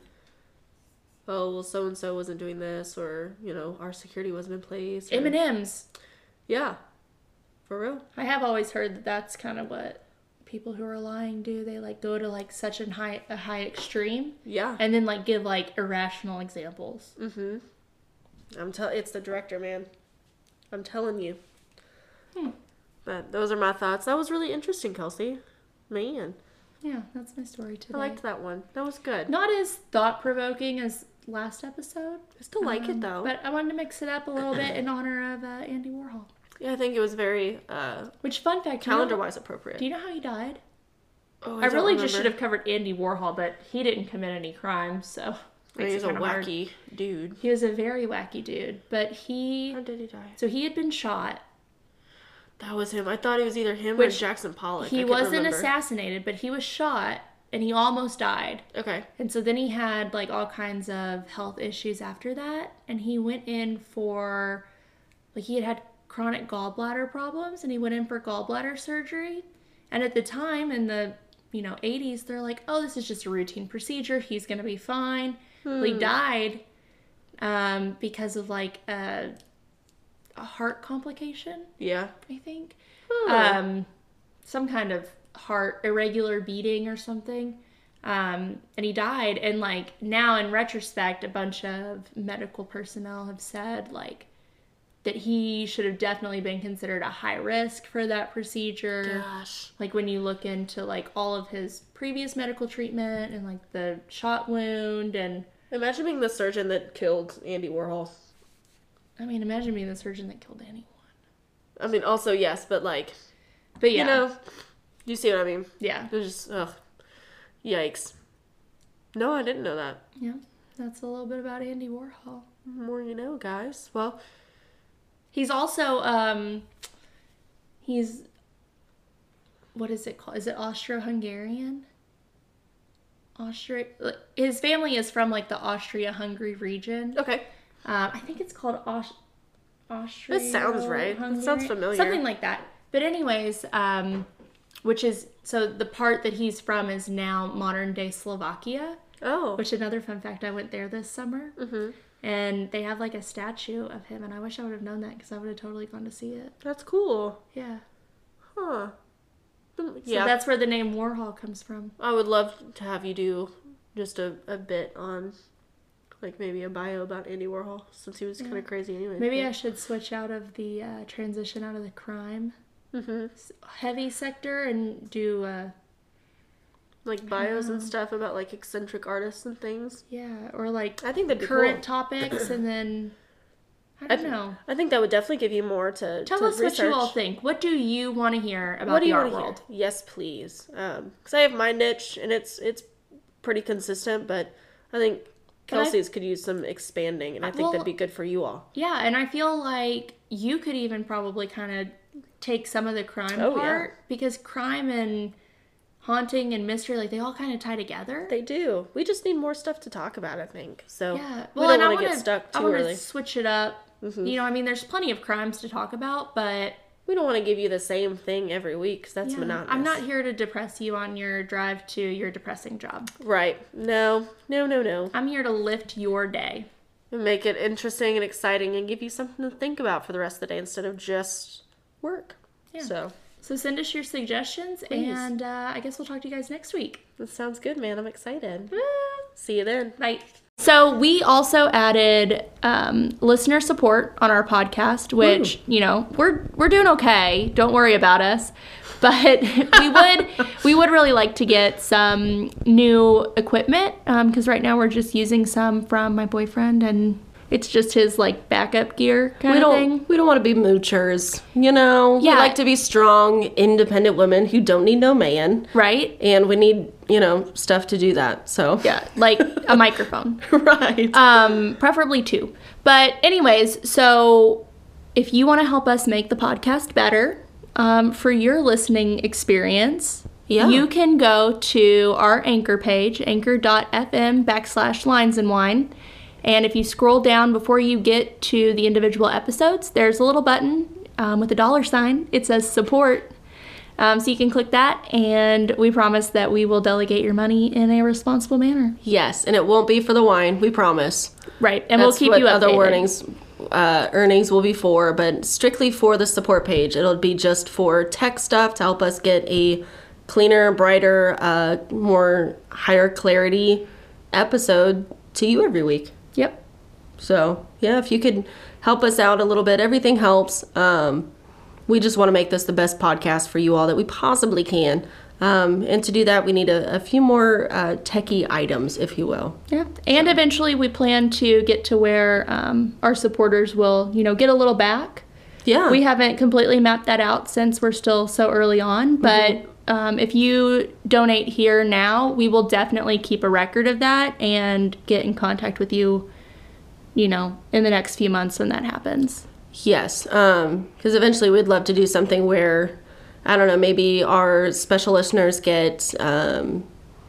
Oh, well, so-and-so wasn't doing this, or, you know, our security wasn't in place. Or... M and M's. Yeah. For real. I have always heard that that's kind of what people who are lying do. They like go to like such a high, a high extreme. Yeah. And then like give like irrational examples. Mm-hmm. I'm tell it's the director, man. I'm telling you. Hmm. But those are my thoughts. That was really interesting, Kelsey. Man. Yeah, that's my story today. I liked that one. That was good. Not as thought-provoking as last episode. I still like um, it, though. But I wanted to mix it up a little bit in honor of uh, Andy Warhol. Yeah, I think it was very, uh... Which, fun fact... calendar-wise appropriate. Do you know how he died? Oh, I, I really remember. just should have covered Andy Warhol, but he didn't commit any crimes, so... I mean, he's a wacky hard. dude. He was a very wacky dude, but he... How did he die? So he had been shot... That was him. I thought it was either him Which, or Jackson Pollock. He wasn't remember. assassinated, but he was shot, and he almost died. Okay. And so then he had, like, all kinds of health issues after that, and he went in for, like, he had had chronic gallbladder problems, and he went in for gallbladder surgery. And at the time, in the, you know, eighties, they're like, oh, this is just a routine procedure. He's going to be fine. Hmm. Well, he died um, because of, like, a... a heart complication. Yeah. I think. Hmm. Um, some kind of heart irregular beating or something. Um, and he died. And like now in retrospect, a bunch of medical personnel have said like that he should have definitely been considered a high risk for that procedure. Gosh. Like when you look into like all of his previous medical treatment and like the shot wound and Imagine being the surgeon that killed Andy Warhol. I mean, imagine being the surgeon that killed anyone. I mean, also yes, but like, but yeah, you know, you see what I mean? Yeah, it was just ugh, yikes. No, I didn't know that. Yeah, that's a little bit about Andy Warhol. More you know, guys. Well. He's also, um, he's, what is it called? Is it Austro-Hungarian? Austria, his family is from, like, the Austria-Hungary region. Okay. Um, I think it's called Aus- Austria. That sounds right. That sounds familiar. Something like that. But anyways, um, which is, so the part that he's from is now modern-day Slovakia. Oh. Which, another fun fact, I went there this summer. Mm-hmm. And they have, like, a statue of him, and I wish I would have known that, because I would have totally gone to see it. That's cool. Yeah. Huh. Yeah. So that's where the name Warhol comes from. I would love to have you do just a, a bit on, like, maybe a bio about Andy Warhol, since he was yeah. kind of crazy anyway. Maybe but... I should switch out of the, uh, transition out of the crime mm-hmm. heavy sector and do, uh... like bios and stuff about like eccentric artists and things. Yeah, or like I think that'd be current cool. topics, and then I don't I th- know. I think that would definitely give you more to tell to us research. What you all think. What do you want to hear about what do the you art want world? Hear? Yes, please. Um, because I have my niche and it's it's pretty consistent, but I think Kelsey's I... could use some expanding, and I think well, that'd be good for you all. Yeah, and I feel like you could even probably kind of take some of the crime oh, part yeah. because crime and haunting and mystery, like, they all kind of tie together. They do. We just need more stuff to talk about, I think. So yeah. well, we don't want to get stuck too I wanna early. Switch it up. Mm-hmm. You know, I mean, there's plenty of crimes to talk about, but we don't want to give you the same thing every week, because that's yeah, monotonous. I'm not here to depress you on your drive to your depressing job. Right. No. No, no, no. I'm here to lift your day. And make it interesting and exciting and give you something to think about for the rest of the day instead of just work. Yeah. So... So send us your suggestions, Please. and uh, I guess we'll talk to you guys next week. That sounds good, man. I'm excited. See you then. Bye. So we also added um, listener support on our podcast, which, Ooh. you know, we're we're doing okay. Don't worry about us. But we would we would really like to get some new equipment because um, right now we're just using some from my boyfriend, and it's just his, like, backup gear kind we of don't, thing. We don't want to be moochers, you know? Yeah. We like to be strong, independent women who don't need no man. Right. And we need, you know, stuff to do that, so. Yeah, like a microphone. Right. Um, preferably two. But anyways, so if you want to help us make the podcast better um, for your listening experience, yeah. you can go to our Anchor page, anchor.fm backslash lines and wine. And if you scroll down before you get to the individual episodes, there's a little button um, with a dollar sign. It says support. Um, so you can click that, and we promise that we will delegate your money in a responsible manner. Yes, and it won't be for the wine, we promise. Right, and That's we'll keep what you updated. Other earnings, uh, earnings will be for, but strictly for the support page. It'll be just for tech stuff to help us get a cleaner, brighter, uh, more higher clarity episode to you every week. Yep. So, yeah, if you could help us out a little bit, everything helps. Um, we just want to make this the best podcast for you all that we possibly can. Um, and to do that, we need a, a few more uh, techie items, if you will. Yeah. And so. Eventually we plan to get to where um, our supporters will, you know, get a little back. Yeah. We haven't completely mapped that out since we're still so early on, but... Mm-hmm. Um, if you donate here now, we will definitely keep a record of that and get in contact with you, you know, in the next few months when that happens. Yes, because um, eventually we'd love to do something where, I don't know, maybe our special listeners get, um,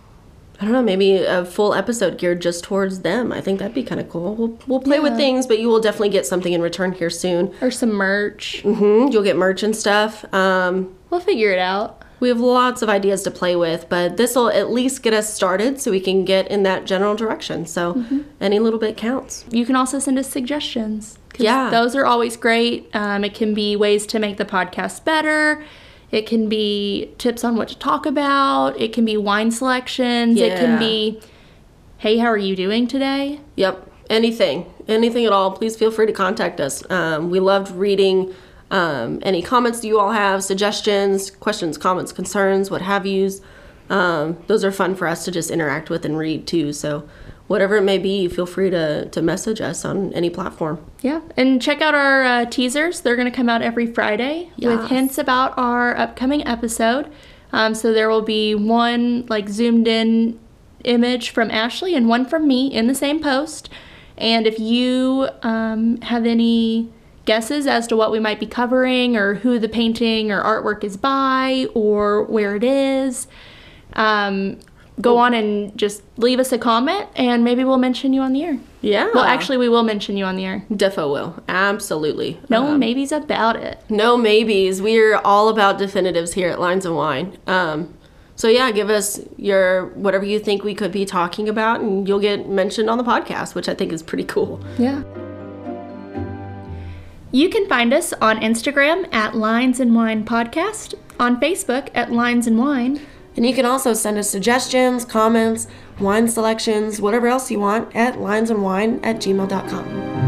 I don't know, maybe a full episode geared just towards them. I think that'd be kind of cool. We'll, we'll play yeah. with things, but you will definitely get something in return here soon. Or some merch. Mm-hmm. You'll get merch and stuff. Um, we'll figure it out. We have lots of ideas to play with, but this will at least get us started so we can get in that general direction. So mm-hmm. any little bit counts. You can also send us suggestions. Yeah. Those are always great. Um, it can be ways to make the podcast better. It can be tips on what to talk about. It can be wine selections. It can Yeah. be, hey, how are you doing today? Yep. Anything. Anything at all. Please feel free to contact us. Um, we loved reading um, any comments you all have, suggestions, questions, comments, concerns, what have yous. Um, those are fun for us to just interact with and read too. So whatever it may be, feel free to, to message us on any platform. Yeah, and check out our uh, teasers. They're going to come out every Friday with Yes. hints about our upcoming episode. Um, so there will be one like zoomed in image from Ashley and one from me in the same post. And if you um, have any guesses as to what we might be covering or who the painting or artwork is by or where it is, um, go on and just leave us a comment and maybe we'll mention you on the air. Yeah. Well, actually, we will mention you on the air. Defo will. Absolutely. No Um, maybes about it. No maybes. We're all about definitives here at Lines and Wine. Um, so yeah, give us your whatever you think we could be talking about, and you'll get mentioned on the podcast, which I think is pretty cool. Yeah. You can find us on Instagram at Lines and Wine Podcast, on Facebook at Lines and Wine. And you can also send us suggestions, comments, wine selections, whatever else you want at linesandwine at gmail dot com.